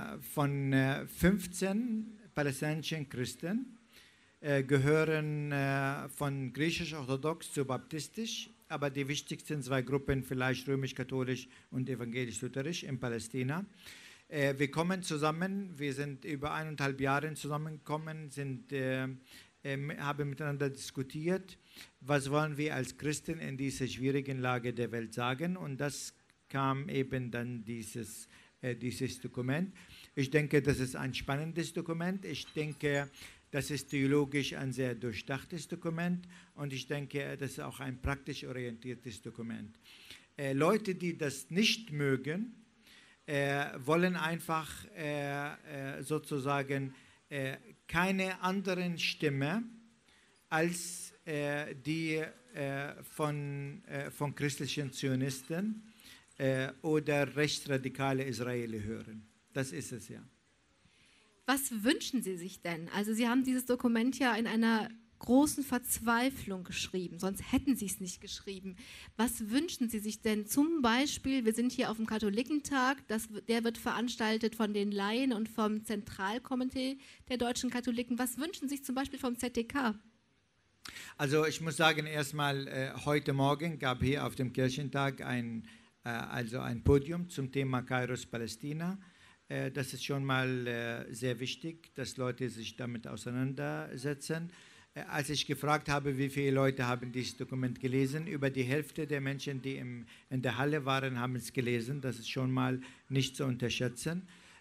15 palästinensischen Christen, gehören von griechisch-orthodox zu baptistisch, aber die wichtigsten zwei Gruppen vielleicht römisch-katholisch und evangelisch-lutherisch in Palästina. Wir kommen zusammen, wir sind über 1,5 Jahre zusammengekommen, haben miteinander diskutiert, was wollen wir als Christen in dieser schwierigen Lage der Welt sagen, und das kam eben dann dieses Dokument. Ich denke, das ist ein spannendes Dokument. Ich denke, das ist theologisch ein sehr durchdachtes Dokument, und ich denke, das ist auch ein praktisch orientiertes Dokument. Leute, die das nicht mögen, wollen einfach sozusagen keine anderen Stimme als die von christlichen Zionisten oder rechtsradikale Israeli hören. Das ist es ja. Was wünschen Sie sich denn? Also Sie haben dieses Dokument ja in einer großen Verzweiflung geschrieben, sonst hätten Sie es nicht geschrieben. Was wünschen Sie sich denn? Zum Beispiel, wir sind hier auf dem Katholikentag, der wird veranstaltet von den Laien und vom Zentralkomitee der deutschen Katholiken. Was wünschen Sie sich zum Beispiel vom ZDK? Also ich muss sagen, erstmal heute Morgen gab hier auf dem Kirchentag ein Podium zum Thema Kairos Palästina. Das ist schon mal sehr wichtig, dass Leute sich damit auseinandersetzen. Als ich gefragt habe, wie viele Leute haben dieses Dokument gelesen, über die Hälfte der Menschen, die in der Halle waren, haben es gelesen. Das ist schon mal nicht zu unterschätzen.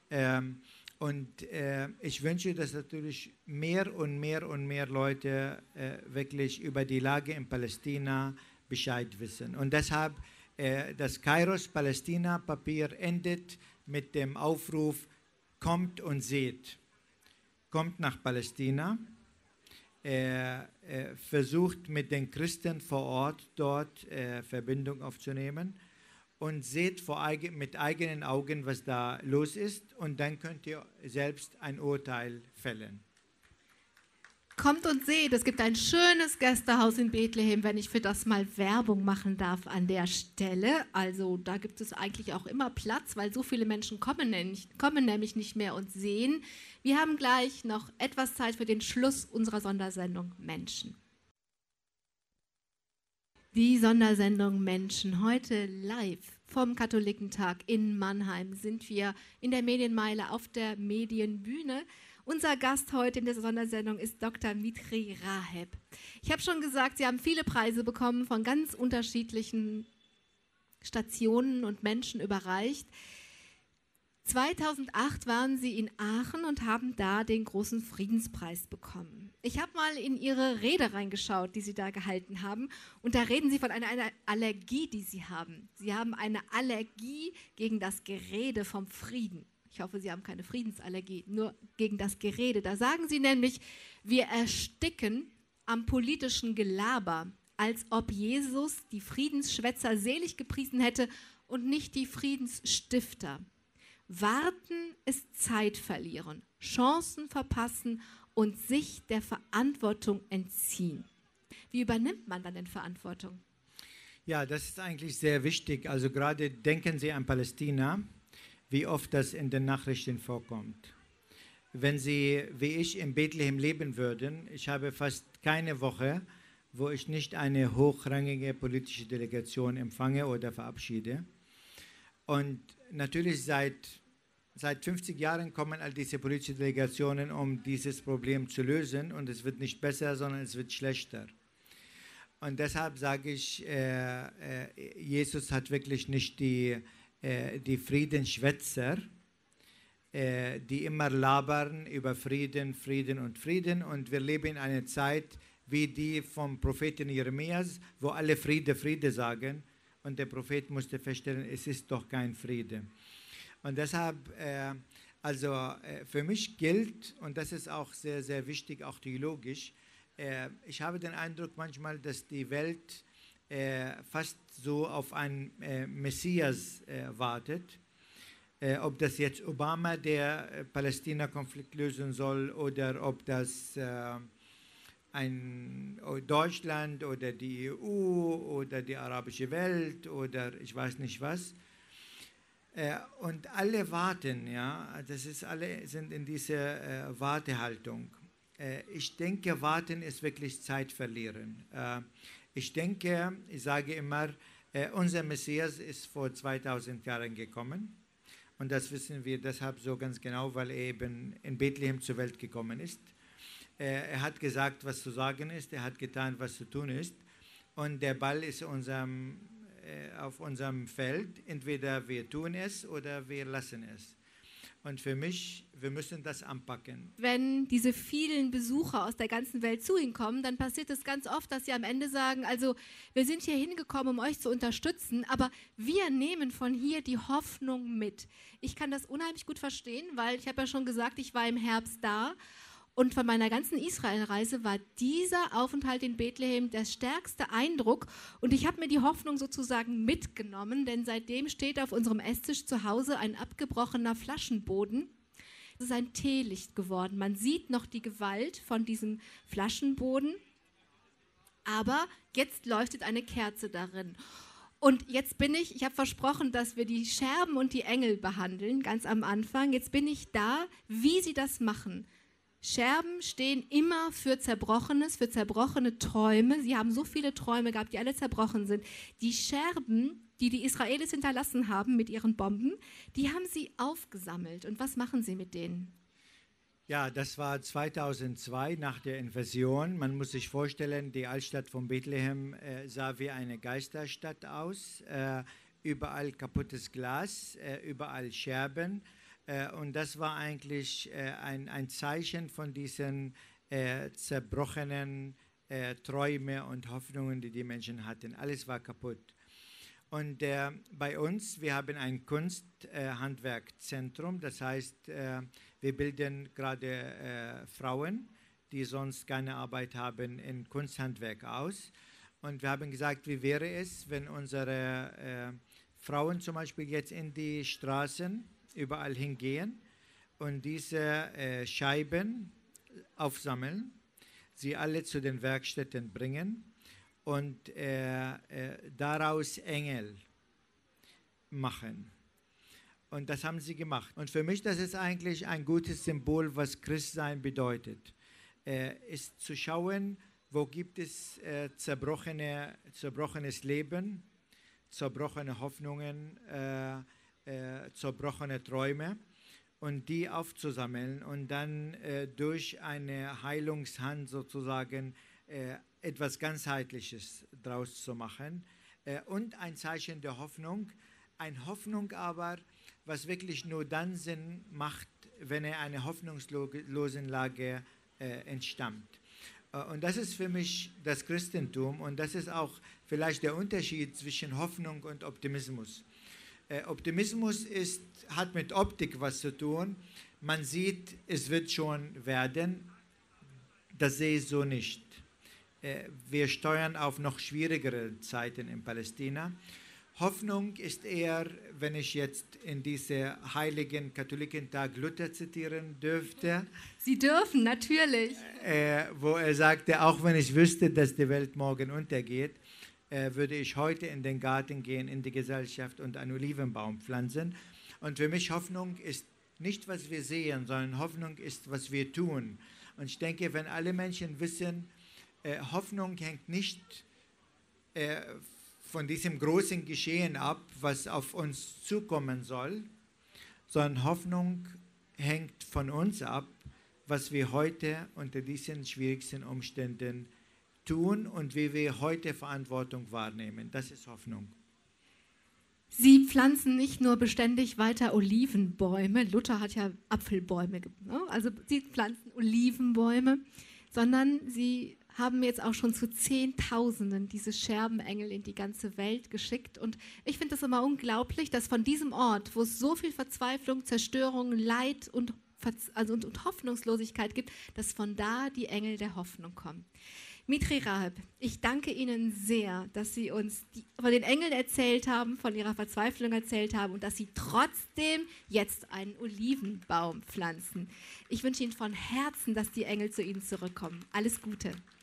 Ich wünsche, dass natürlich mehr und mehr Leute wirklich über die Lage in Palästina Bescheid wissen. Und deshalb das Kairos-Palästina-Papier endet mit dem Aufruf, kommt und seht. Kommt nach Palästina, versucht mit den Christen vor Ort dort Verbindung aufzunehmen und seht mit eigenen Augen, was da los ist, und dann könnt ihr selbst ein Urteil fällen. Kommt und seht, es gibt ein schönes Gästehaus in Bethlehem, wenn ich für das mal Werbung machen darf an der Stelle. Also da gibt es eigentlich auch immer Platz, weil so viele Menschen kommen nämlich nicht mehr und sehen. Wir haben gleich noch etwas Zeit für den Schluss unserer Sondersendung Menschen. Die Sondersendung Menschen, heute live vom Katholikentag in Mannheim sind wir in der Medienmeile auf der Medienbühne. Unser Gast heute in dieser Sondersendung ist Dr. Mitri Raheb. Ich habe schon gesagt, Sie haben viele Preise bekommen, von ganz unterschiedlichen Stationen und Menschen überreicht. 2008 waren Sie in Aachen und haben da den großen Friedenspreis bekommen. Ich habe mal in Ihre Rede reingeschaut, die Sie da gehalten haben. Und da reden Sie von einer Allergie, die Sie haben. Sie haben eine Allergie gegen das Gerede vom Frieden. Ich hoffe, Sie haben keine Friedensallergie, nur gegen das Gerede. Da sagen Sie nämlich, wir ersticken am politischen Gelaber, als ob Jesus die Friedensschwätzer selig gepriesen hätte und nicht die Friedensstifter. Warten ist Zeit verlieren, Chancen verpassen und sich der Verantwortung entziehen. Wie übernimmt man dann denn Verantwortung? Ja, das ist eigentlich sehr wichtig. Also gerade denken Sie an Palästina, wie oft das in den Nachrichten vorkommt. Wenn Sie, wie ich, in Bethlehem leben würden, ich habe fast keine Woche, wo ich nicht eine hochrangige politische Delegation empfange oder verabschiede. Und natürlich seit 50 Jahren kommen all diese politischen Delegationen, um dieses Problem zu lösen. Und es wird nicht besser, sondern es wird schlechter. Und deshalb sage ich, Jesus hat wirklich nicht die Friedensschwätzer, die immer labern über Frieden, Frieden und Frieden. Und wir leben in einer Zeit wie die vom Propheten Jeremias, wo alle Friede, Friede sagen. Und der Prophet musste feststellen, es ist doch kein Friede. Und deshalb, für mich gilt, und das ist auch sehr, sehr wichtig, auch theologisch, ich habe den Eindruck manchmal, dass die Welt fast so auf einen Messias wartet. Ob das jetzt Obama, der Palästina-Konflikt lösen soll, oder ob das Deutschland oder die EU oder die arabische Welt oder ich weiß nicht was. Und alle warten, ja, alle sind in dieser Wartehaltung. Ich denke, warten ist wirklich Zeit verlieren. Ich sage immer, unser Messias ist vor 2000 Jahren gekommen. Und das wissen wir deshalb so ganz genau, weil er eben in Bethlehem zur Welt gekommen ist. Er hat gesagt, was zu sagen ist, er hat getan, was zu tun ist. Und der Ball ist auf unserem Feld. Entweder wir tun es oder wir lassen es. Und für mich, wir müssen das anpacken. Wenn diese vielen Besucher aus der ganzen Welt zu Ihnen kommen, dann passiert es ganz oft, dass Sie am Ende sagen, also wir sind hier hingekommen, um euch zu unterstützen, aber wir nehmen von hier die Hoffnung mit. Ich kann das unheimlich gut verstehen, weil ich habe ja schon gesagt, ich war im Herbst da. Und von meiner ganzen Israelreise war dieser Aufenthalt in Bethlehem der stärkste Eindruck. Und ich habe mir die Hoffnung sozusagen mitgenommen, denn seitdem steht auf unserem Esstisch zu Hause ein abgebrochener Flaschenboden. Es ist ein Teelicht geworden. Man sieht noch die Gewalt von diesem Flaschenboden, aber jetzt leuchtet eine Kerze darin. Und jetzt ich habe versprochen, dass wir die Scherben und die Engel behandeln, ganz am Anfang. Jetzt bin ich da, wie sie das machen. Scherben stehen immer für Zerbrochenes, für zerbrochene Träume. Sie haben so viele Träume gehabt, die alle zerbrochen sind. Die Scherben, die die Israelis hinterlassen haben mit ihren Bomben, die haben sie aufgesammelt. Und was machen sie mit denen? Ja, das war 2002 nach der Invasion. Man muss sich vorstellen, die Altstadt von Bethlehem sah wie eine Geisterstadt aus. Überall kaputtes Glas, überall Scherben. Und das war eigentlich ein Zeichen von diesen zerbrochenen Träumen und Hoffnungen, die die Menschen hatten. Alles war kaputt. Und bei uns, wir haben ein Kunsthandwerkzentrum, das heißt, wir bilden gerade Frauen, die sonst keine Arbeit haben, in Kunsthandwerk aus. Und wir haben gesagt, wie wäre es, wenn unsere Frauen zum Beispiel jetzt in die Straßen überall hingehen und diese Scheiben aufsammeln, sie alle zu den Werkstätten bringen und daraus Engel machen. Und das haben sie gemacht. Und für mich, das ist eigentlich ein gutes Symbol, was Christsein bedeutet. Ist zu schauen, wo gibt es zerbrochenes Leben, zerbrochene Hoffnungen, zerbrochene Träume und die aufzusammeln und dann durch eine Heilungshand sozusagen etwas Ganzheitliches draus zu machen und ein Zeichen der Hoffnung. Eine Hoffnung aber, was wirklich nur dann Sinn macht, wenn er einer hoffnungslosen Lage entstammt. Und das ist für mich das Christentum und das ist auch vielleicht der Unterschied zwischen Hoffnung und Optimismus. Optimismus hat mit Optik was zu tun. Man sieht, es wird schon werden. Das sehe ich so nicht. Wir steuern auf noch schwierigere Zeiten in Palästina. Hoffnung ist eher, wenn ich jetzt in diese heiligen Katholikentag Luther zitieren dürfte. Sie dürfen, natürlich. Wo er sagte, auch wenn ich wüsste, dass die Welt morgen untergeht, würde ich heute in den Garten gehen, in die Gesellschaft und einen Olivenbaum pflanzen. Und für mich Hoffnung ist nicht, was wir sehen, sondern Hoffnung ist, was wir tun. Und ich denke, wenn alle Menschen wissen, Hoffnung hängt nicht von diesem großen Geschehen ab, was auf uns zukommen soll, sondern Hoffnung hängt von uns ab, was wir heute unter diesen schwierigsten Umständen tun und wie wir heute Verantwortung wahrnehmen. Das ist Hoffnung. Sie pflanzen nicht nur beständig weiter Olivenbäume, Luther hat ja Apfelbäume, ne? Also Sie pflanzen Olivenbäume, sondern Sie haben jetzt auch schon zu Zehntausenden diese Scherbenengel in die ganze Welt geschickt. Und ich finde das immer unglaublich, dass von diesem Ort, wo es so viel Verzweiflung, Zerstörung, Leid und Hoffnungslosigkeit gibt, dass von da die Engel der Hoffnung kommen. Mitri Raheb, ich danke Ihnen sehr, dass Sie uns von den Engeln erzählt haben, von Ihrer Verzweiflung erzählt haben und dass Sie trotzdem jetzt einen Olivenbaum pflanzen. Ich wünsche Ihnen von Herzen, dass die Engel zu Ihnen zurückkommen. Alles Gute.